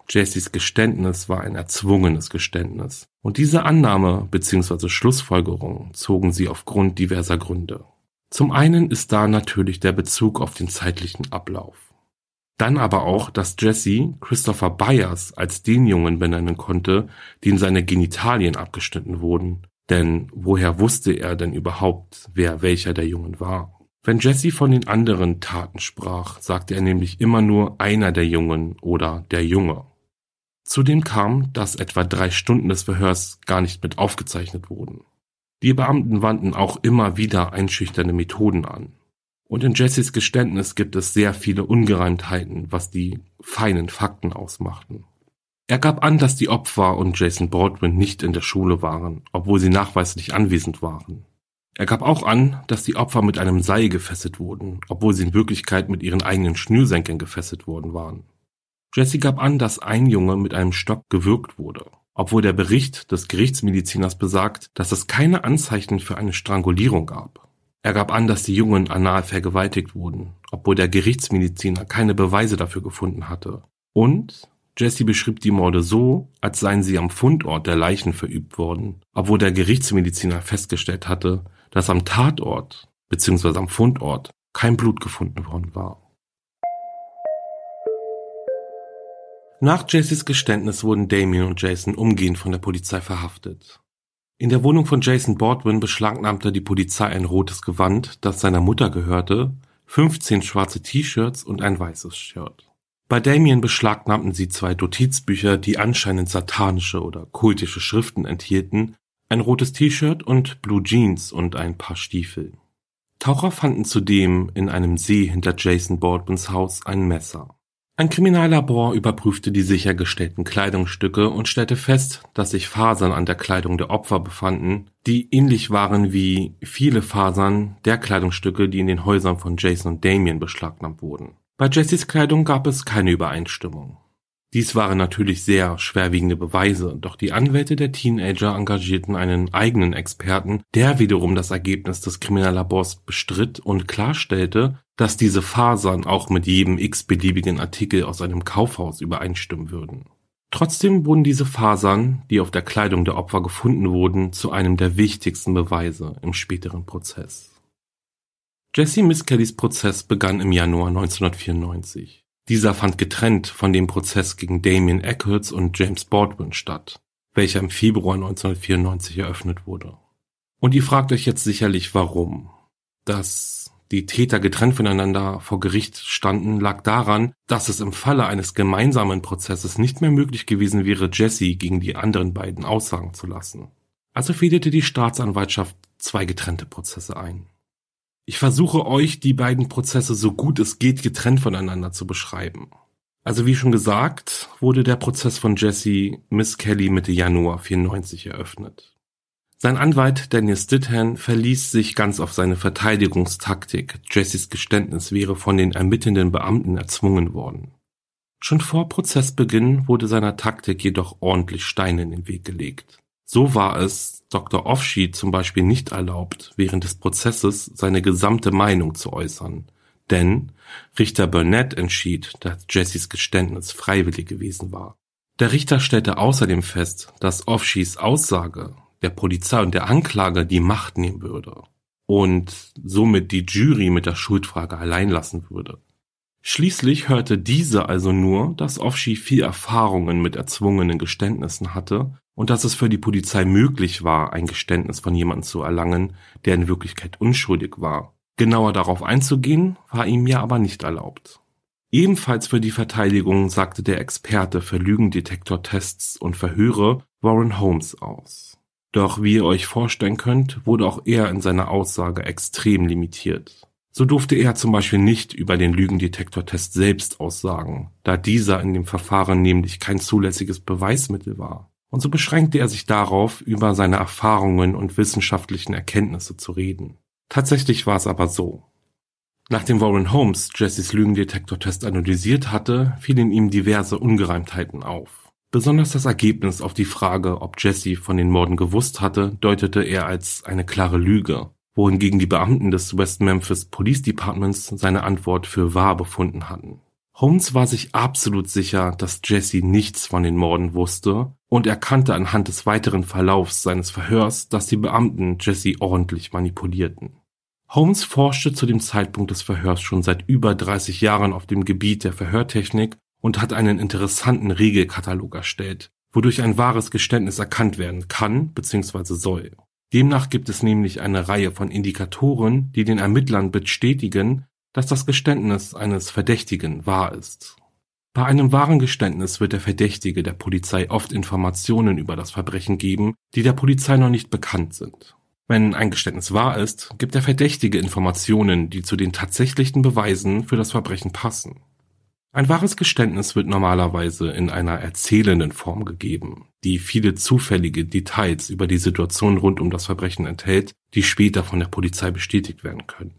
Jessys Geständnis war ein erzwungenes Geständnis. Und diese Annahme bzw. Schlussfolgerung zogen sie aufgrund diverser Gründe. Zum einen ist da natürlich der Bezug auf den zeitlichen Ablauf. Dann aber auch, dass Jesse Christopher Byers als den Jungen benennen konnte, dem seine Genitalien abgeschnitten wurden. Denn woher wusste er denn überhaupt, wer welcher der Jungen war? Wenn Jesse von den anderen Taten sprach, sagte er nämlich immer nur einer der Jungen oder der Junge. Zudem kam, dass etwa drei Stunden des Verhörs gar nicht mit aufgezeichnet wurden. Die Beamten wandten auch immer wieder einschüchternde Methoden an. Und in Jessys Geständnis gibt es sehr viele Ungereimtheiten, was die feinen Fakten ausmachten. Er gab an, dass die Opfer und Jason Baldwin nicht in der Schule waren, obwohl sie nachweislich anwesend waren. Er gab auch an, dass die Opfer mit einem Seil gefesselt wurden, obwohl sie in Wirklichkeit mit ihren eigenen Schnürsenkeln gefesselt worden waren. Jesse gab an, dass ein Junge mit einem Stock gewürgt wurde, obwohl der Bericht des Gerichtsmediziners besagt, dass es keine Anzeichen für eine Strangulierung gab. Er gab an, dass die Jungen anal vergewaltigt wurden, obwohl der Gerichtsmediziner keine Beweise dafür gefunden hatte. Und Jesse beschrieb die Morde so, als seien sie am Fundort der Leichen verübt worden, obwohl der Gerichtsmediziner festgestellt hatte, dass am Tatort bzw. am Fundort kein Blut gefunden worden war. Nach Jessys Geständnis wurden Damien und Jason umgehend von der Polizei verhaftet. In der Wohnung von Jason Baldwin beschlagnahmte die Polizei ein rotes Gewand, das seiner Mutter gehörte, fünfzehn schwarze T-Shirts und ein weißes Shirt. Bei Damien beschlagnahmten sie zwei Notizbücher, die anscheinend satanische oder kultische Schriften enthielten, ein rotes T-Shirt und Blue Jeans und ein paar Stiefel. Taucher fanden zudem in einem See hinter Jason Baldwins Haus ein Messer. Ein Kriminallabor überprüfte die sichergestellten Kleidungsstücke und stellte fest, dass sich Fasern an der Kleidung der Opfer befanden, die ähnlich waren wie viele Fasern der Kleidungsstücke, die in den Häusern von Jason und Damien beschlagnahmt wurden. Bei Jessys Kleidung gab es keine Übereinstimmung. Dies waren natürlich sehr schwerwiegende Beweise, doch die Anwälte der Teenager engagierten einen eigenen Experten, der wiederum das Ergebnis des Kriminallabors bestritt und klarstellte, dass diese Fasern auch mit jedem x-beliebigen Artikel aus einem Kaufhaus übereinstimmen würden. Trotzdem wurden diese Fasern, die auf der Kleidung der Opfer gefunden wurden, zu einem der wichtigsten Beweise im späteren Prozess. Jesse Miskellys Prozess begann im Januar neunzehnhundertvierundneunzig. Dieser fand getrennt von dem Prozess gegen Damien Eckhouse und James Baldwin statt, welcher im Februar neunzehnhundertvierundneunzig eröffnet wurde. Und ihr fragt euch jetzt sicherlich, warum. Dass die Täter getrennt voneinander vor Gericht standen, lag daran, dass es im Falle eines gemeinsamen Prozesses nicht mehr möglich gewesen wäre, Jesse gegen die anderen beiden aussagen zu lassen. Also fädelte die Staatsanwaltschaft zwei getrennte Prozesse ein. Ich versuche euch, die beiden Prozesse so gut es geht getrennt voneinander zu beschreiben. Also wie schon gesagt, wurde der Prozess von Jesse Misskelley Mitte Januar vierundneunzig eröffnet. Sein Anwalt Daniel Stidham verließ sich ganz auf seine Verteidigungstaktik. Jessys Geständnis wäre von den ermittelnden Beamten erzwungen worden. Schon vor Prozessbeginn wurde seiner Taktik jedoch ordentlich Steine in den Weg gelegt. So war es Doktor Offshee zum Beispiel nicht erlaubt, während des Prozesses seine gesamte Meinung zu äußern, denn Richter Burnett entschied, dass Jessys Geständnis freiwillig gewesen war. Der Richter stellte außerdem fest, dass Offshees Aussage der Polizei und der Anklage die Macht nehmen würde und somit die Jury mit der Schuldfrage allein lassen würde. Schließlich hörte diese also nur, dass Offshee viel Erfahrungen mit erzwungenen Geständnissen hatte und dass es für die Polizei möglich war, ein Geständnis von jemandem zu erlangen, der in Wirklichkeit unschuldig war. Genauer darauf einzugehen, war ihm ja aber nicht erlaubt. Ebenfalls für die Verteidigung sagte der Experte für Lügendetektortests und Verhöre Warren Holmes aus. Doch wie ihr euch vorstellen könnt, wurde auch er in seiner Aussage extrem limitiert. So durfte er zum Beispiel nicht über den Lügendetektortest selbst aussagen, da dieser in dem Verfahren nämlich kein zulässiges Beweismittel war. Und so beschränkte er sich darauf, über seine Erfahrungen und wissenschaftlichen Erkenntnisse zu reden. Tatsächlich war es aber so. Nachdem Warren Holmes Jessys Lügendetektortest analysiert hatte, fielen ihm diverse Ungereimtheiten auf. Besonders das Ergebnis auf die Frage, ob Jesse von den Morden gewusst hatte, deutete er als eine klare Lüge, wohingegen die Beamten des West Memphis Police Departments seine Antwort für wahr befunden hatten. Holmes war sich absolut sicher, dass Jesse nichts von den Morden wusste und erkannte anhand des weiteren Verlaufs seines Verhörs, dass die Beamten Jesse ordentlich manipulierten. Holmes forschte zu dem Zeitpunkt des Verhörs schon seit über dreißig Jahren auf dem Gebiet der Verhörtechnik und hat einen interessanten Regelkatalog erstellt, wodurch ein wahres Geständnis erkannt werden kann bzw. soll. Demnach gibt es nämlich eine Reihe von Indikatoren, die den Ermittlern bestätigen, dass das Geständnis eines Verdächtigen wahr ist. Bei einem wahren Geständnis wird der Verdächtige der Polizei oft Informationen über das Verbrechen geben, die der Polizei noch nicht bekannt sind. Wenn ein Geständnis wahr ist, gibt der Verdächtige Informationen, die zu den tatsächlichen Beweisen für das Verbrechen passen. Ein wahres Geständnis wird normalerweise in einer erzählenden Form gegeben, die viele zufällige Details über die Situation rund um das Verbrechen enthält, die später von der Polizei bestätigt werden können.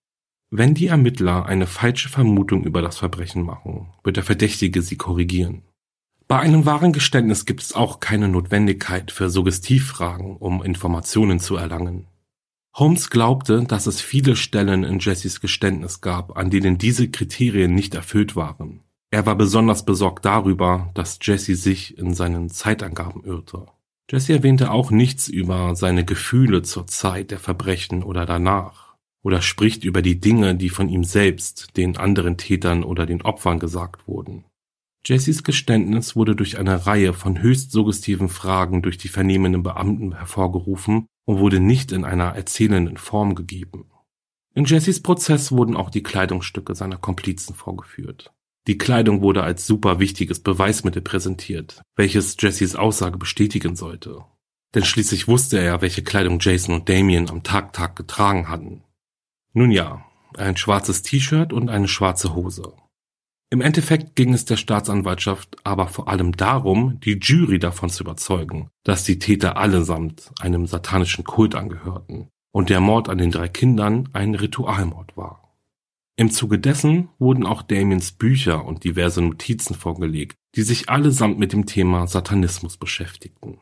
Wenn die Ermittler eine falsche Vermutung über das Verbrechen machen, wird der Verdächtige sie korrigieren. Bei einem wahren Geständnis gibt es auch keine Notwendigkeit für Suggestivfragen, um Informationen zu erlangen. Holmes glaubte, dass es viele Stellen in Jessys Geständnis gab, an denen diese Kriterien nicht erfüllt waren. Er war besonders besorgt darüber, dass Jesse sich in seinen Zeitangaben irrte. Jesse erwähnte auch nichts über seine Gefühle zur Zeit der Verbrechen oder danach. Oder spricht über die Dinge, die von ihm selbst, den anderen Tätern oder den Opfern gesagt wurden. Jessys Geständnis wurde durch eine Reihe von höchst suggestiven Fragen durch die vernehmenden Beamten hervorgerufen und wurde nicht in einer erzählenden Form gegeben. In Jessys Prozess wurden auch die Kleidungsstücke seiner Komplizen vorgeführt. Die Kleidung wurde als super wichtiges Beweismittel präsentiert, welches Jessys Aussage bestätigen sollte. Denn schließlich wusste er, welche Kleidung Jason und Damien am Tattag getragen hatten. Nun ja, ein schwarzes T-Shirt und eine schwarze Hose. Im Endeffekt ging es der Staatsanwaltschaft aber vor allem darum, die Jury davon zu überzeugen, dass die Täter allesamt einem satanischen Kult angehörten und der Mord an den drei Kindern ein Ritualmord war. Im Zuge dessen wurden auch Damiens Bücher und diverse Notizen vorgelegt, die sich allesamt mit dem Thema Satanismus beschäftigten.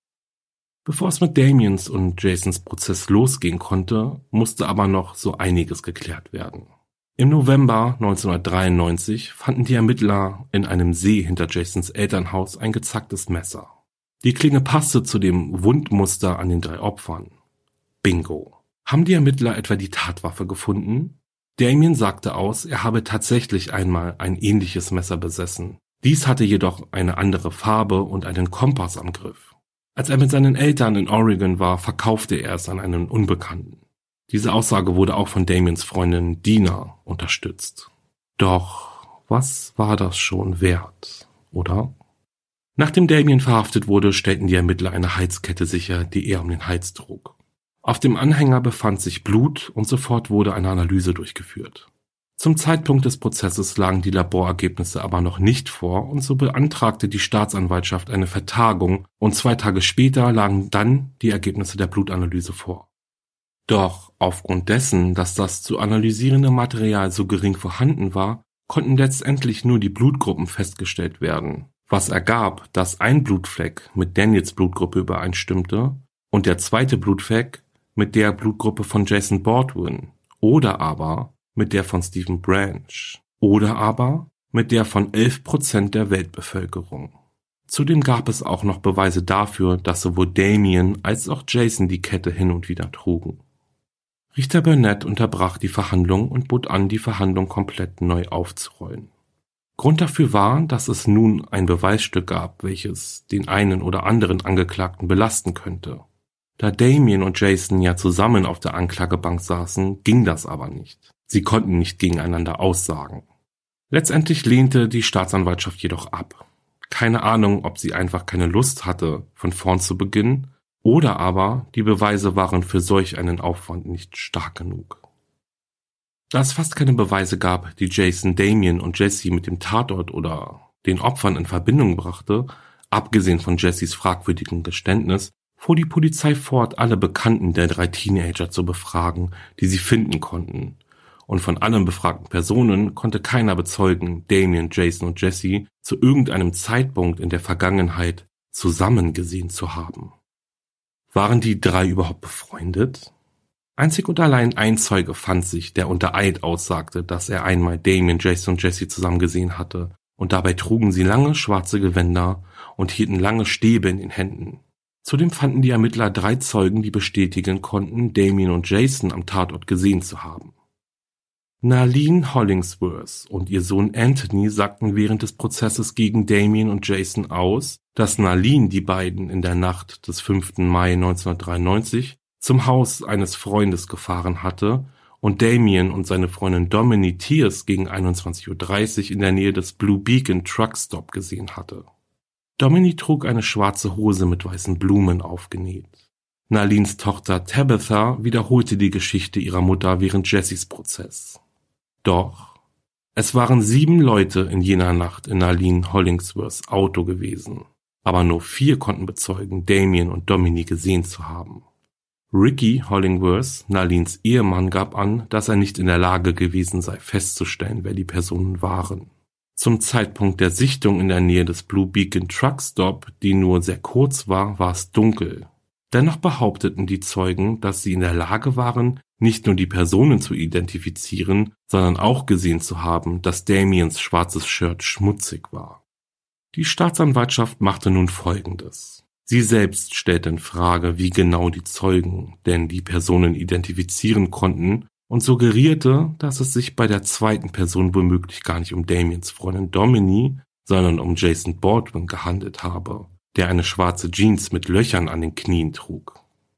Bevor es mit Damiens und Jasons Prozess losgehen konnte, musste aber noch so einiges geklärt werden. Im November neunzehnhundertdreiundneunzig fanden die Ermittler in einem See hinter Jasons Elternhaus ein gezacktes Messer. Die Klinge passte zu dem Wundmuster an den drei Opfern. Bingo. Haben die Ermittler etwa die Tatwaffe gefunden? Damien sagte aus, er habe tatsächlich einmal ein ähnliches Messer besessen. Dies hatte jedoch eine andere Farbe und einen Kompass am Griff. Als er mit seinen Eltern in Oregon war, verkaufte er es an einen Unbekannten. Diese Aussage wurde auch von Damiens Freundin Dina unterstützt. Doch was war das schon wert, oder? Nachdem Damien verhaftet wurde, stellten die Ermittler eine Halskette sicher, die er um den Hals trug. Auf dem Anhänger befand sich Blut und sofort wurde eine Analyse durchgeführt. Zum Zeitpunkt des Prozesses lagen die Laborergebnisse aber noch nicht vor und so beantragte die Staatsanwaltschaft eine Vertagung und zwei Tage später lagen dann die Ergebnisse der Blutanalyse vor. Doch aufgrund dessen, dass das zu analysierende Material so gering vorhanden war, konnten letztendlich nur die Blutgruppen festgestellt werden, was ergab, dass ein Blutfleck mit Daniels Blutgruppe übereinstimmte und der zweite Blutfleck mit der Blutgruppe von Jason Baldwin oder aber mit der von Stephen Branch oder aber mit der von elf Prozent der Weltbevölkerung. Zudem gab es auch noch Beweise dafür, dass sowohl Damien als auch Jason die Kette hin und wieder trugen. Richter Burnett unterbrach die Verhandlung und bot an, die Verhandlung komplett neu aufzurollen. Grund dafür war, dass es nun ein Beweisstück gab, welches den einen oder anderen Angeklagten belasten könnte. Da Damien und Jason ja zusammen auf der Anklagebank saßen, ging das aber nicht. Sie konnten nicht gegeneinander aussagen. Letztendlich lehnte die Staatsanwaltschaft jedoch ab. Keine Ahnung, ob sie einfach keine Lust hatte, von vorn zu beginnen, oder aber die Beweise waren für solch einen Aufwand nicht stark genug. Da es fast keine Beweise gab, die Jason, Damien und Jesse mit dem Tatort oder den Opfern in Verbindung brachte, abgesehen von Jessys fragwürdigem Geständnis, fuhr die Polizei fort, alle Bekannten der drei Teenager zu befragen, die sie finden konnten. Und von allen befragten Personen konnte keiner bezeugen, Damien, Jason und Jesse zu irgendeinem Zeitpunkt in der Vergangenheit zusammen gesehen zu haben. Waren die drei überhaupt befreundet? Einzig und allein ein Zeuge fand sich, der unter Eid aussagte, dass er einmal Damien, Jason und Jesse zusammen gesehen hatte, und dabei trugen sie lange schwarze Gewänder und hielten lange Stäbe in den Händen. Zudem fanden die Ermittler drei Zeugen, die bestätigen konnten, Damien und Jason am Tatort gesehen zu haben. Narlene Hollingsworth und ihr Sohn Anthony sagten während des Prozesses gegen Damien und Jason aus, dass Narlene die beiden in der Nacht des fünften Mai neunzehnhundertdreiundneunzig zum Haus eines Freundes gefahren hatte und Damien und seine Freundin Dominique Thiers gegen einundzwanzig Uhr dreißig in der Nähe des Blue Beacon Truck Stop gesehen hatte. Dominique trug eine schwarze Hose mit weißen Blumen aufgenäht. Narlenes Tochter Tabitha wiederholte die Geschichte ihrer Mutter während Jessys Prozess. Doch es waren sieben Leute in jener Nacht in Narlene Hollingsworths Auto gewesen, aber nur vier konnten bezeugen, Damien und Dominique gesehen zu haben. Ricky Hollingworth, Narlenes Ehemann, gab an, dass er nicht in der Lage gewesen sei, festzustellen, wer die Personen waren. Zum Zeitpunkt der Sichtung in der Nähe des Blue Beacon Truck Stop, die nur sehr kurz war, war es dunkel. Dennoch behaupteten die Zeugen, dass sie in der Lage waren, nicht nur die Personen zu identifizieren, sondern auch gesehen zu haben, dass Damiens schwarzes Shirt schmutzig war. Die Staatsanwaltschaft machte nun Folgendes. Sie selbst stellte in Frage, wie genau die Zeugen denn die Personen identifizieren konnten und suggerierte, dass es sich bei der zweiten Person womöglich gar nicht um Damiens Freundin Dominique, sondern um Jason Baldwin gehandelt habe, der eine schwarze Jeans mit Löchern an den Knien trug.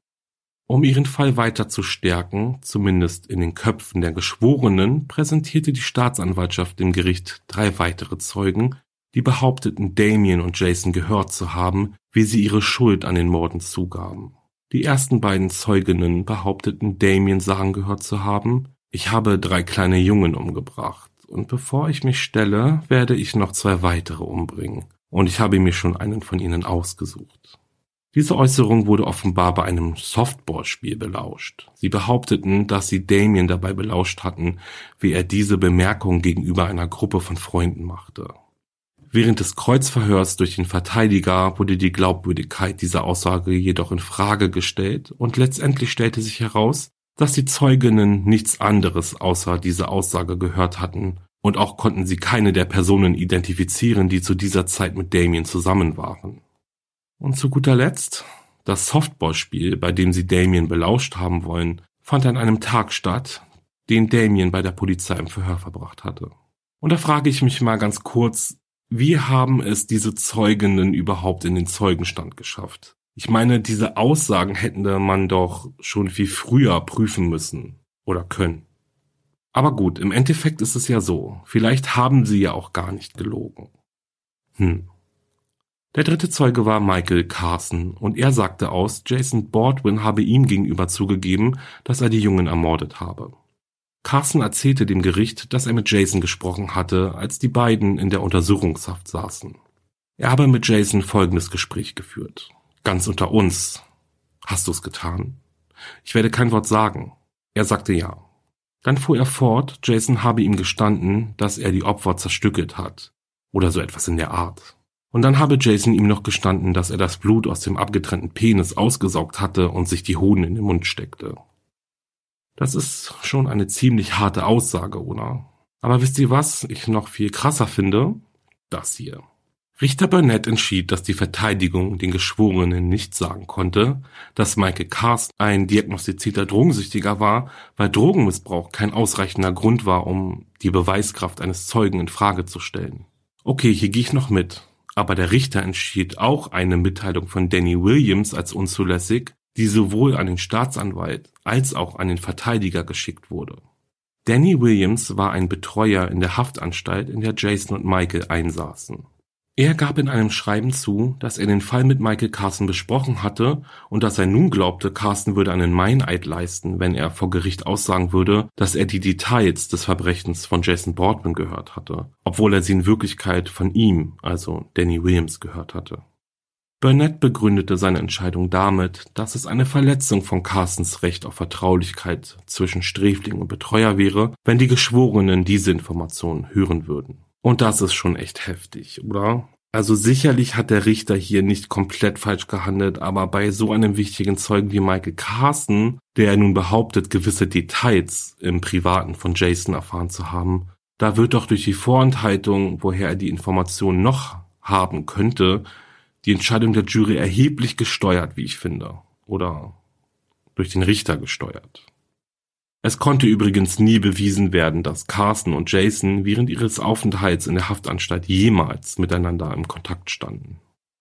Um ihren Fall weiter zu stärken, zumindest in den Köpfen der Geschworenen, präsentierte die Staatsanwaltschaft dem Gericht drei weitere Zeugen, die behaupteten, Damien und Jason gehört zu haben, wie sie ihre Schuld an den Morden zugaben. Die ersten beiden Zeuginnen behaupteten, Damien sagen gehört zu haben, ich habe drei kleine Jungen umgebracht und bevor ich mich stelle, werde ich noch zwei weitere umbringen und ich habe mir schon einen von ihnen ausgesucht. Diese Äußerung wurde offenbar bei einem Softballspiel belauscht. Sie behaupteten, dass sie Damien dabei belauscht hatten, wie er diese Bemerkung gegenüber einer Gruppe von Freunden machte. Während des Kreuzverhörs durch den Verteidiger wurde die Glaubwürdigkeit dieser Aussage jedoch in Frage gestellt und letztendlich stellte sich heraus, dass die Zeuginnen nichts anderes außer diese Aussage gehört hatten und auch konnten sie keine der Personen identifizieren, die zu dieser Zeit mit Damien zusammen waren. Und zu guter Letzt, das Softballspiel, bei dem sie Damien belauscht haben wollen, fand an einem Tag statt, den Damien bei der Polizei im Verhör verbracht hatte. Und da frage ich mich mal ganz kurz, wie haben es diese Zeuginnen überhaupt in den Zeugenstand geschafft? Ich meine, diese Aussagen hätte man doch schon viel früher prüfen müssen oder können. Aber gut, im Endeffekt ist es ja so. Vielleicht haben sie ja auch gar nicht gelogen. Hm. Der dritte Zeuge war Michael Carson und er sagte aus, Jason Baldwin habe ihm gegenüber zugegeben, dass er die Jungen ermordet habe. Carson erzählte dem Gericht, dass er mit Jason gesprochen hatte, als die beiden in der Untersuchungshaft saßen. Er habe mit Jason folgendes Gespräch geführt. Ganz unter uns. Hast du es getan? Ich werde kein Wort sagen. Er sagte ja. Dann fuhr er fort, Jason habe ihm gestanden, dass er die Opfer zerstückelt hat. Oder so etwas in der Art. Und dann habe Jason ihm noch gestanden, dass er das Blut aus dem abgetrennten Penis ausgesaugt hatte und sich die Hoden in den Mund steckte. Das ist schon eine ziemlich harte Aussage, oder? Aber wisst ihr, was ich noch viel krasser finde? Das hier. Richter Burnett entschied, dass die Verteidigung den Geschworenen nicht sagen konnte, dass Michael Carson ein diagnostizierter Drogensüchtiger war, weil Drogenmissbrauch kein ausreichender Grund war, um die Beweiskraft eines Zeugen in Frage zu stellen. Okay, hier gehe ich noch mit. Aber der Richter entschied auch eine Mitteilung von Danny Williams als unzulässig, die sowohl an den Staatsanwalt als auch an den Verteidiger geschickt wurde. Danny Williams war ein Betreuer in der Haftanstalt, in der Jason und Michael einsaßen. Er gab in einem Schreiben zu, dass er den Fall mit Michael Carson besprochen hatte und dass er nun glaubte, Carson würde einen Meineid leisten, wenn er vor Gericht aussagen würde, dass er die Details des Verbrechens von Jason Baldwin gehört hatte, obwohl er sie in Wirklichkeit von ihm, also Danny Williams, gehört hatte. Burnett begründete seine Entscheidung damit, dass es eine Verletzung von Carsons Recht auf Vertraulichkeit zwischen Sträfling und Betreuer wäre, wenn die Geschworenen diese Informationen hören würden. Und das ist schon echt heftig, oder? Also sicherlich hat der Richter hier nicht komplett falsch gehandelt, aber bei so einem wichtigen Zeugen wie Michael Carson, der nun behauptet, gewisse Details im Privaten von Jason erfahren zu haben, da wird doch durch die Vorenthaltung, woher er die Informationen noch haben könnte, die Entscheidung der Jury erheblich gesteuert, wie ich finde. Oder durch den Richter gesteuert. Es konnte übrigens nie bewiesen werden, dass Carson und Jason während ihres Aufenthalts in der Haftanstalt jemals miteinander im Kontakt standen.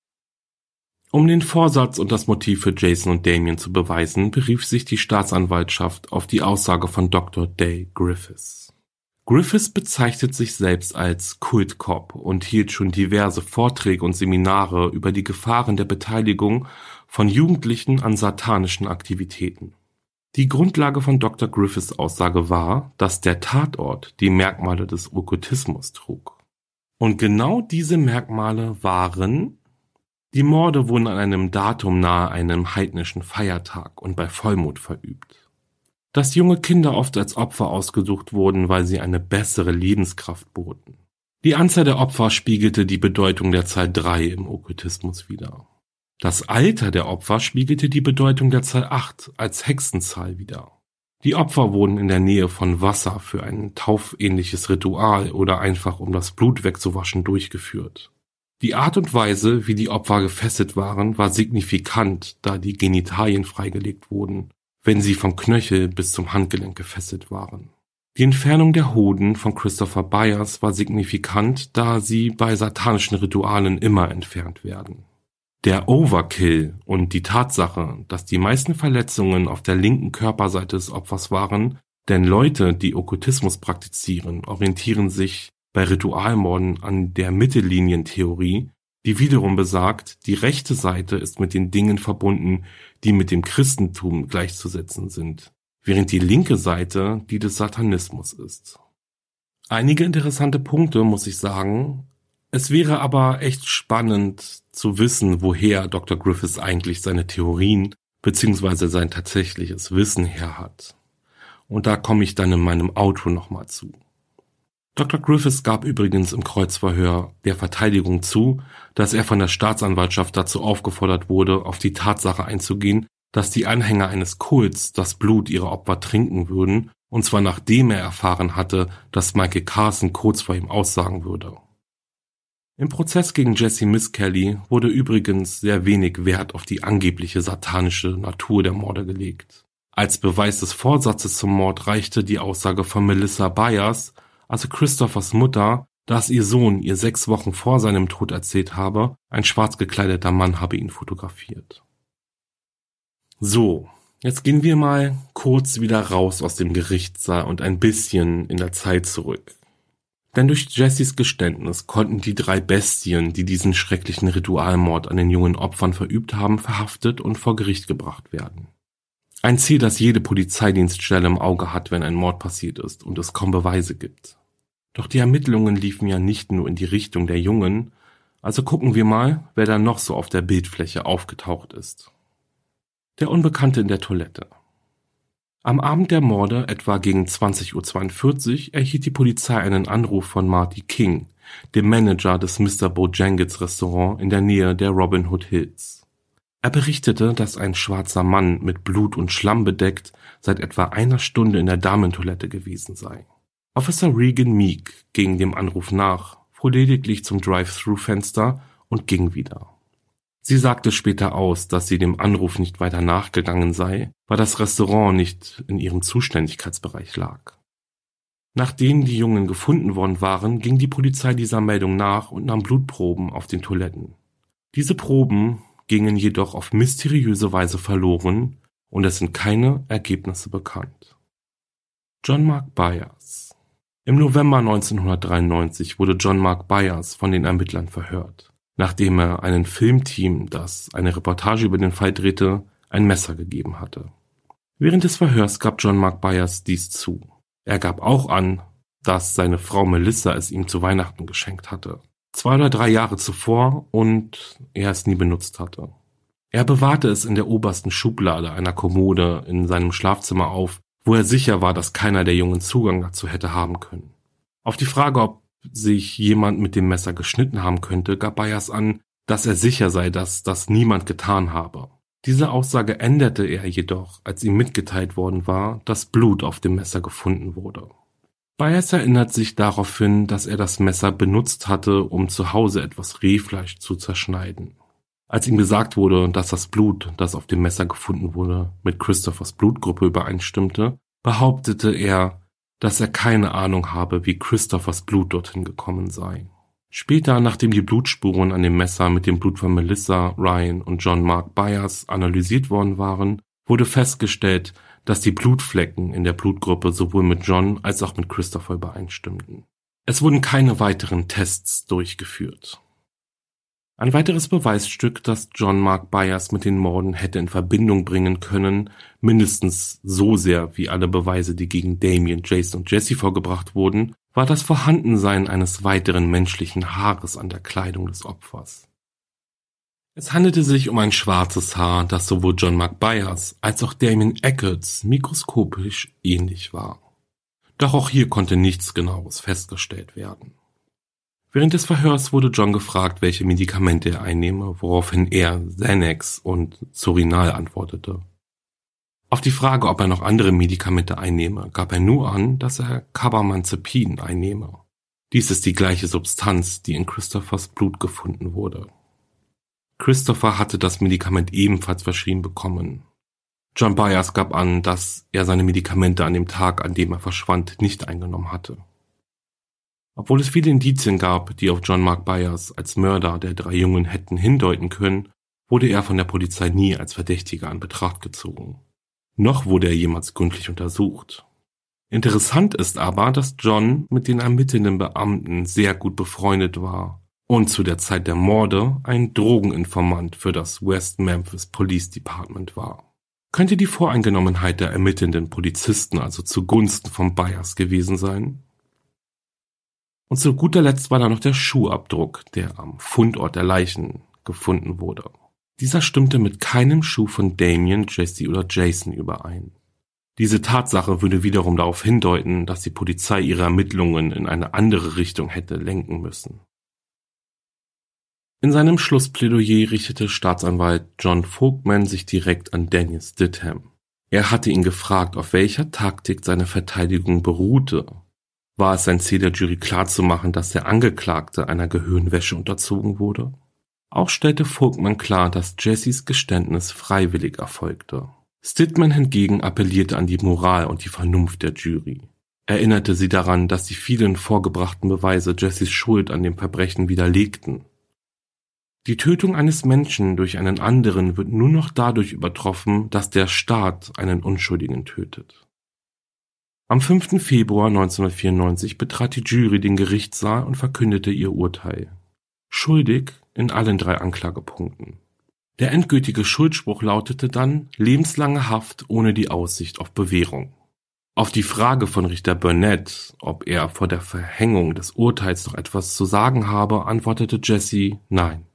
Um den Vorsatz und das Motiv für Jason und Damien zu beweisen, berief sich die Staatsanwaltschaft auf die Aussage von Doktor Day Griffiths. Griffiths bezeichnet sich selbst als Kultcop und hielt schon diverse Vorträge und Seminare über die Gefahren der Beteiligung von Jugendlichen an satanischen Aktivitäten. Die Grundlage von Doktor Griffiths Aussage war, dass der Tatort die Merkmale des Okkultismus trug. Und genau diese Merkmale waren: Die Morde wurden an einem Datum nahe einem heidnischen Feiertag und bei Vollmond verübt. Dass junge Kinder oft als Opfer ausgesucht wurden, weil sie eine bessere Lebenskraft boten. Die Anzahl der Opfer spiegelte die Bedeutung der Zahl drei im Okkultismus wider. Das Alter der Opfer spiegelte die Bedeutung der Zahl acht als Hexenzahl wider. Die Opfer wurden in der Nähe von Wasser für ein taufähnliches Ritual oder einfach um das Blut wegzuwaschen durchgeführt. Die Art und Weise, wie die Opfer gefesselt waren, war signifikant, da die Genitalien freigelegt wurden, wenn sie vom Knöchel bis zum Handgelenk gefesselt waren. Die Entfernung der Hoden von Christopher Byers war signifikant, da sie bei satanischen Ritualen immer entfernt werden. Der Overkill und die Tatsache, dass die meisten Verletzungen auf der linken Körperseite des Opfers waren, denn Leute, die Okkultismus praktizieren, orientieren sich bei Ritualmorden an der Mittellinientheorie, die wiederum besagt, die rechte Seite ist mit den Dingen verbunden, die mit dem Christentum gleichzusetzen sind, während die linke Seite die des Satanismus ist. Einige interessante Punkte, muss ich sagen. Es wäre aber echt spannend zu wissen, woher Doktor Griffiths eigentlich seine Theorien bzw. sein tatsächliches Wissen her hat. Und da komme ich dann in meinem Outro nochmal zu. Doktor Griffiths gab übrigens im Kreuzverhör der Verteidigung zu, dass er von der Staatsanwaltschaft dazu aufgefordert wurde, auf die Tatsache einzugehen, dass die Anhänger eines Kults das Blut ihrer Opfer trinken würden, und zwar nachdem er erfahren hatte, dass Michael Carson kurz vor ihm aussagen würde. Im Prozess gegen Jessie Misskelley wurde übrigens sehr wenig Wert auf die angebliche satanische Natur der Morde gelegt. Als Beweis des Vorsatzes zum Mord reichte die Aussage von Melissa Byers, also Christophers Mutter, dass ihr Sohn ihr sechs Wochen vor seinem Tod erzählt habe, ein schwarz gekleideter Mann habe ihn fotografiert. So, jetzt gehen wir mal kurz wieder raus aus dem Gerichtssaal und ein bisschen in der Zeit zurück. Denn durch Jessies Geständnis konnten die drei Bestien, die diesen schrecklichen Ritualmord an den jungen Opfern verübt haben, verhaftet und vor Gericht gebracht werden. Ein Ziel, das jede Polizeidienststelle im Auge hat, wenn ein Mord passiert ist und es kaum Beweise gibt. Doch die Ermittlungen liefen ja nicht nur in die Richtung der Jungen, also gucken wir mal, wer da noch so auf der Bildfläche aufgetaucht ist. Der Unbekannte in der Toilette. Am Abend der Morde, etwa gegen zwanzig Uhr zweiundvierzig, erhielt die Polizei einen Anruf von Marty King, dem Manager des Mister Bojangles Restaurant in der Nähe der Robin Hood Hills. Er berichtete, dass ein schwarzer Mann mit Blut und Schlamm bedeckt seit etwa einer Stunde in der Damentoilette gewesen sei. Officer Regan Meek ging dem Anruf nach, fuhr lediglich zum Drive-Thru-Fenster und ging wieder. Sie sagte später aus, dass sie dem Anruf nicht weiter nachgegangen sei, weil das Restaurant nicht in ihrem Zuständigkeitsbereich lag. Nachdem die Jungen gefunden worden waren, ging die Polizei dieser Meldung nach und nahm Blutproben auf den Toiletten. Diese Proben gingen jedoch auf mysteriöse Weise verloren und es sind keine Ergebnisse bekannt. John Mark Byers. Im November neunzehnhundertdreiundneunzig wurde John Mark Byers von den Ermittlern verhört, nachdem er einem Filmteam, das eine Reportage über den Fall drehte, ein Messer gegeben hatte. Während des Verhörs gab John Mark Byers dies zu. Er gab auch an, dass seine Frau Melissa es ihm zu Weihnachten geschenkt hatte, zwei oder drei Jahre zuvor, und er es nie benutzt hatte. Er bewahrte es in der obersten Schublade einer Kommode in seinem Schlafzimmer auf, wo er sicher war, dass keiner der Jungen Zugang dazu hätte haben können. Auf die Frage, ob sich jemand mit dem Messer geschnitten haben könnte, gab Byers an, dass er sicher sei, dass das niemand getan habe. Diese Aussage änderte er jedoch, als ihm mitgeteilt worden war, dass Blut auf dem Messer gefunden wurde. Byers erinnert sich daraufhin, dass er das Messer benutzt hatte, um zu Hause etwas Rehfleisch zu zerschneiden. Als ihm gesagt wurde, dass das Blut, das auf dem Messer gefunden wurde, mit Christophers Blutgruppe übereinstimmte, behauptete er, dass er keine Ahnung habe, wie Christophers Blut dorthin gekommen sei. Später, nachdem die Blutspuren an dem Messer mit dem Blut von Melissa, Ryan und John Mark Byers analysiert worden waren, wurde festgestellt, dass die Blutflecken in der Blutgruppe sowohl mit John als auch mit Christopher übereinstimmten. Es wurden keine weiteren Tests durchgeführt. Ein weiteres Beweisstück, das John Mark Byers mit den Morden hätte in Verbindung bringen können, mindestens so sehr wie alle Beweise, die gegen Damien, Jason und Jesse vorgebracht wurden, war das Vorhandensein eines weiteren menschlichen Haares an der Kleidung des Opfers. Es handelte sich um ein schwarzes Haar, das sowohl John Mark Byers als auch Damien Echols mikroskopisch ähnlich war. Doch auch hier konnte nichts Genaues festgestellt werden. Während des Verhörs wurde John gefragt, welche Medikamente er einnehme, woraufhin er Xanax und Zorinal antwortete. Auf die Frage, ob er noch andere Medikamente einnehme, gab er nur an, dass er Carbamazepin einnehme. Dies ist die gleiche Substanz, die in Christophers Blut gefunden wurde. Christopher hatte das Medikament ebenfalls verschrieben bekommen. John Byers gab an, dass er seine Medikamente an dem Tag, an dem er verschwand, nicht eingenommen hatte. Obwohl es viele Indizien gab, die auf John Mark Byers als Mörder der drei Jungen hätten hindeuten können, wurde er von der Polizei nie als Verdächtiger in Betracht gezogen. Noch wurde er jemals gründlich untersucht. Interessant ist aber, dass John mit den ermittelnden Beamten sehr gut befreundet war und zu der Zeit der Morde ein Drogeninformant für das West Memphis Police Department war. Könnte die Voreingenommenheit der ermittelnden Polizisten also zugunsten von Byers gewesen sein? Und zu guter Letzt war da noch der Schuhabdruck, der am Fundort der Leichen gefunden wurde. Dieser stimmte mit keinem Schuh von Damien, Jesse oder Jason überein. Diese Tatsache würde wiederum darauf hindeuten, dass die Polizei ihre Ermittlungen in eine andere Richtung hätte lenken müssen. In seinem Schlussplädoyer richtete Staatsanwalt John Folkman sich direkt an Daniel Stidham. Er hatte ihn gefragt, auf welcher Taktik seine Verteidigung beruhte. War es sein Ziel der Jury klarzumachen, dass der Angeklagte einer Gehirnwäsche unterzogen wurde? Auch stellte Folkman klar, dass Jessys Geständnis freiwillig erfolgte. Stidham hingegen appellierte an die Moral und die Vernunft der Jury. Er erinnerte sie daran, dass die vielen vorgebrachten Beweise Jessys Schuld an dem Verbrechen widerlegten. Die Tötung eines Menschen durch einen anderen wird nur noch dadurch übertroffen, dass der Staat einen Unschuldigen tötet. Am fünften Februar neunzehnhundertvierundneunzig betrat die Jury den Gerichtssaal und verkündete ihr Urteil. Schuldig in allen drei Anklagepunkten. Der endgültige Schuldspruch lautete dann lebenslange Haft ohne die Aussicht auf Bewährung. Auf die Frage von Richter Burnett, ob er vor der Verhängung des Urteils noch etwas zu sagen habe, antwortete Jesse nein.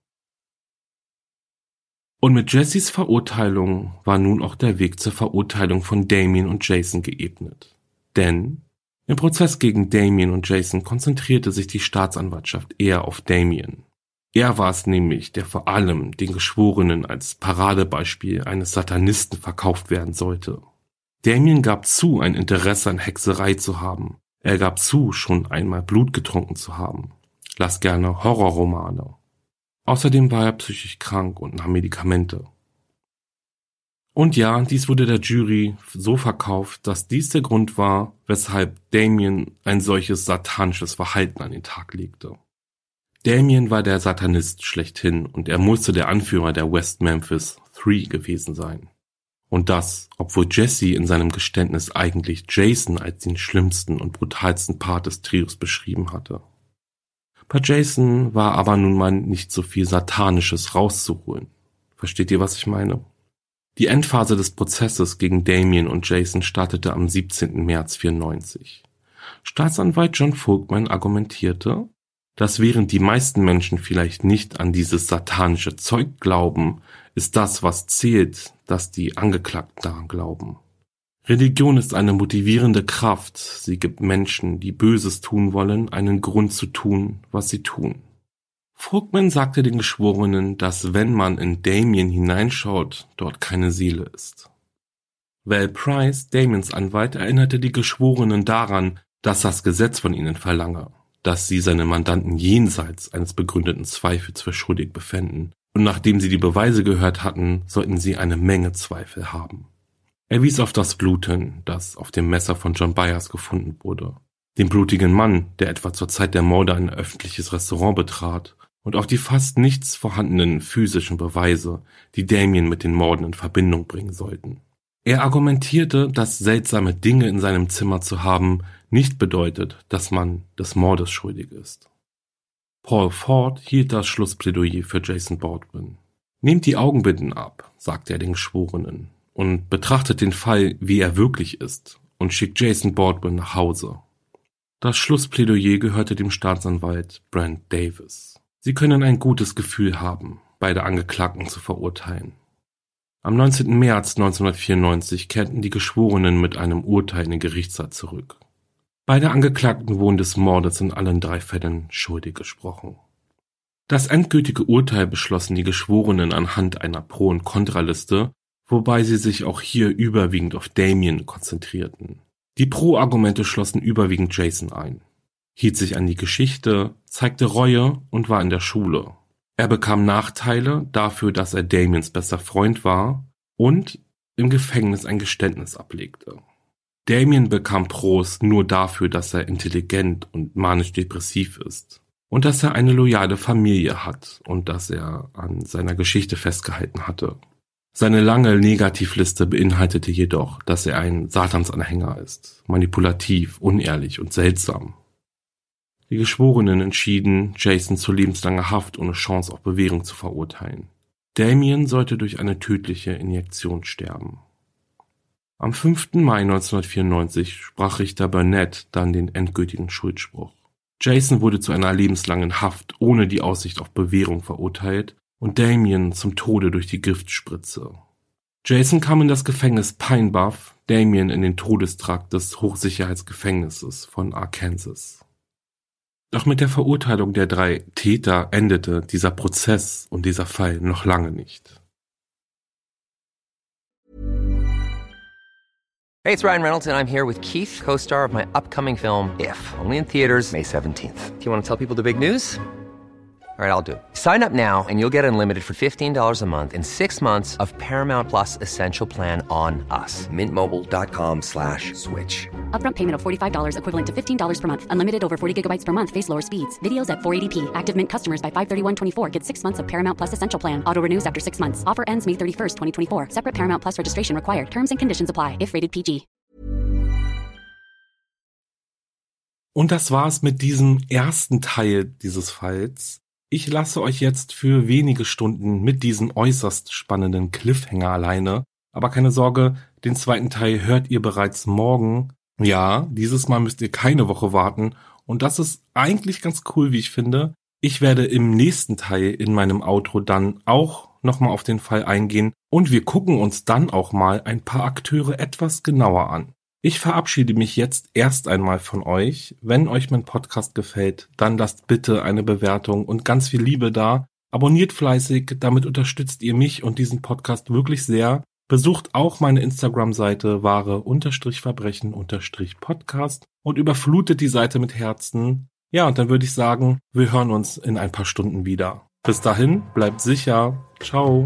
Und mit Jessys Verurteilung war nun auch der Weg zur Verurteilung von Damien und Jason geebnet. Denn im Prozess gegen Damien und Jason konzentrierte sich die Staatsanwaltschaft eher auf Damien. Er war es nämlich, der vor allem den Geschworenen als Paradebeispiel eines Satanisten verkauft werden sollte. Damien gab zu, ein Interesse an Hexerei zu haben. Er gab zu, schon einmal Blut getrunken zu haben. Las gerne Horrorromane. Außerdem war er psychisch krank und nahm Medikamente. Und ja, dies wurde der Jury so verkauft, dass dies der Grund war, weshalb Damien ein solches satanisches Verhalten an den Tag legte. Damien war der Satanist schlechthin und er musste der Anführer der West Memphis drei gewesen sein. Und das, obwohl Jesse in seinem Geständnis eigentlich Jason als den schlimmsten und brutalsten Part des Trios beschrieben hatte. Bei Jason war aber nun mal nicht so viel Satanisches rauszuholen. Versteht ihr, was ich meine? Die Endphase des Prozesses gegen Damien und Jason startete am siebzehnten März vierundneunzig. Staatsanwalt John Folkman argumentierte, dass während die meisten Menschen vielleicht nicht an dieses satanische Zeug glauben, ist das, was zählt, dass die Angeklagten daran glauben. Religion ist eine motivierende Kraft. Sie gibt Menschen, die Böses tun wollen, einen Grund zu tun, was sie tun. Frugman sagte den Geschworenen, dass wenn man in Damien hineinschaut, dort keine Seele ist. Val Price, Damiens Anwalt, erinnerte die Geschworenen daran, dass das Gesetz von ihnen verlange, dass sie seine Mandanten jenseits eines begründeten Zweifels für schuldig befänden, und nachdem sie die Beweise gehört hatten, sollten sie eine Menge Zweifel haben. Er wies auf das Blut hin, das auf dem Messer von John Byers gefunden wurde, den blutigen Mann, der etwa zur Zeit der Morde ein öffentliches Restaurant betrat, und auf die fast nichts vorhandenen physischen Beweise, die Damien mit den Morden in Verbindung bringen sollten. Er argumentierte, dass seltsame Dinge in seinem Zimmer zu haben nicht bedeutet, dass man des Mordes schuldig ist. Paul Ford hielt das Schlussplädoyer für Jason Baldwin. Nehmt die Augenbinden ab, sagte er den Geschworenen, und betrachtet den Fall, wie er wirklich ist, und schickt Jason Baldwin nach Hause. Das Schlussplädoyer gehörte dem Staatsanwalt Brent Davis. Sie können ein gutes Gefühl haben, beide Angeklagten zu verurteilen. Am neunzehnten März neunzehnhundertvierundneunzig kehrten die Geschworenen mit einem Urteil in den Gerichtssaal zurück. Beide Angeklagten wurden des Mordes in allen drei Fällen schuldig gesprochen. Das endgültige Urteil beschlossen die Geschworenen anhand einer Pro- und Kontraliste, wobei sie sich auch hier überwiegend auf Damien konzentrierten. Die Pro-Argumente schlossen überwiegend Jason ein, hielt sich an die Geschichte, zeigte Reue und war in der Schule. Er bekam Nachteile dafür, dass er Damiens bester Freund war und im Gefängnis ein Geständnis ablegte. Damien bekam Pros nur dafür, dass er intelligent und manisch-depressiv ist und dass er eine loyale Familie hat und dass er an seiner Geschichte festgehalten hatte. Seine lange Negativliste beinhaltete jedoch, dass er ein Satansanhänger ist, manipulativ, unehrlich und seltsam. Die Geschworenen entschieden, Jason zu lebenslanger Haft ohne Chance auf Bewährung zu verurteilen. Damien sollte durch eine tödliche Injektion sterben. Am fünften Mai neunzehnhundertvierundneunzig sprach Richter Burnett dann den endgültigen Schuldspruch. Jason wurde zu einer lebenslangen Haft ohne die Aussicht auf Bewährung verurteilt und Damien zum Tode durch die Giftspritze. Jason kam in das Gefängnis Pine Bluff, Damien in den Todestrakt des Hochsicherheitsgefängnisses von Arkansas. Doch mit der Verurteilung der drei Täter endete dieser Prozess und dieser Fall noch lange nicht. Hey, it's Ryan Reynolds, and I'm here with Keith, co-star of my upcoming film, If, only in theaters May seventeenth. Do you want to tell people the big news? All right, I'll do it. Sign up now and you'll get unlimited for fifteen dollars a month and six months of Paramount Plus Essential Plan on us. Mint Mobile dot com slash switch. Upfront payment of forty-five dollars equivalent to fifteen dollars per month. Unlimited over forty gigabytes per month. Face lower speeds. Videos at four eighty p. Active Mint customers by five thirty-one twenty-four get six months of Paramount Plus Essential Plan. Auto renews after six months. Offer ends May thirty-first, twenty twenty-four. Separate Paramount Plus registration required. Terms and conditions apply if rated P G. Und das war's mit diesem ersten Teil dieses Falls. Ich lasse euch jetzt für wenige Stunden mit diesem äußerst spannenden Cliffhanger alleine. Aber keine Sorge, den zweiten Teil hört ihr bereits morgen. Ja, dieses Mal müsst ihr keine Woche warten. Und das ist eigentlich ganz cool, wie ich finde. Ich werde im nächsten Teil in meinem Outro dann auch nochmal auf den Fall eingehen. Und wir gucken uns dann auch mal ein paar Akteure etwas genauer an. Ich verabschiede mich jetzt erst einmal von euch. Wenn euch mein Podcast gefällt, dann lasst bitte eine Bewertung und ganz viel Liebe da. Abonniert fleißig, damit unterstützt ihr mich und diesen Podcast wirklich sehr. Besucht auch meine Instagram-Seite wahre-verbrechen-podcast und überflutet die Seite mit Herzen. Ja, und dann würde ich sagen, wir hören uns in ein paar Stunden wieder. Bis dahin, bleibt sicher. Ciao.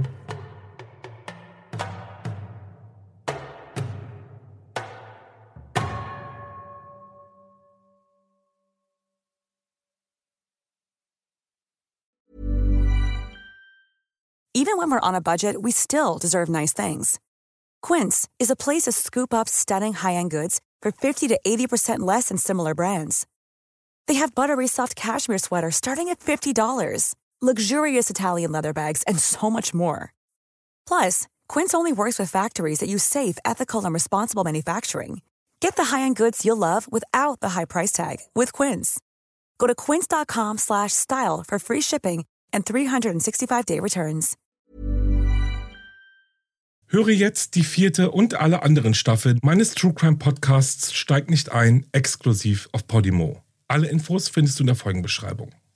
Even when we're on a budget, we still deserve nice things. Quince is a place to scoop up stunning high-end goods for fifty to eighty percent less than similar brands. They have buttery soft cashmere sweaters starting at fifty dollars, luxurious Italian leather bags, and so much more. Plus, Quince only works with factories that use safe, ethical, and responsible manufacturing. Get the high-end goods you'll love without the high price tag with Quince. Go to quince.com slash style for free shipping and three sixty-five day returns. Höre jetzt die vierte und alle anderen Staffeln meines True Crime Podcasts Steig nicht ein, exklusiv auf Podimo. Alle Infos findest du in der Folgenbeschreibung.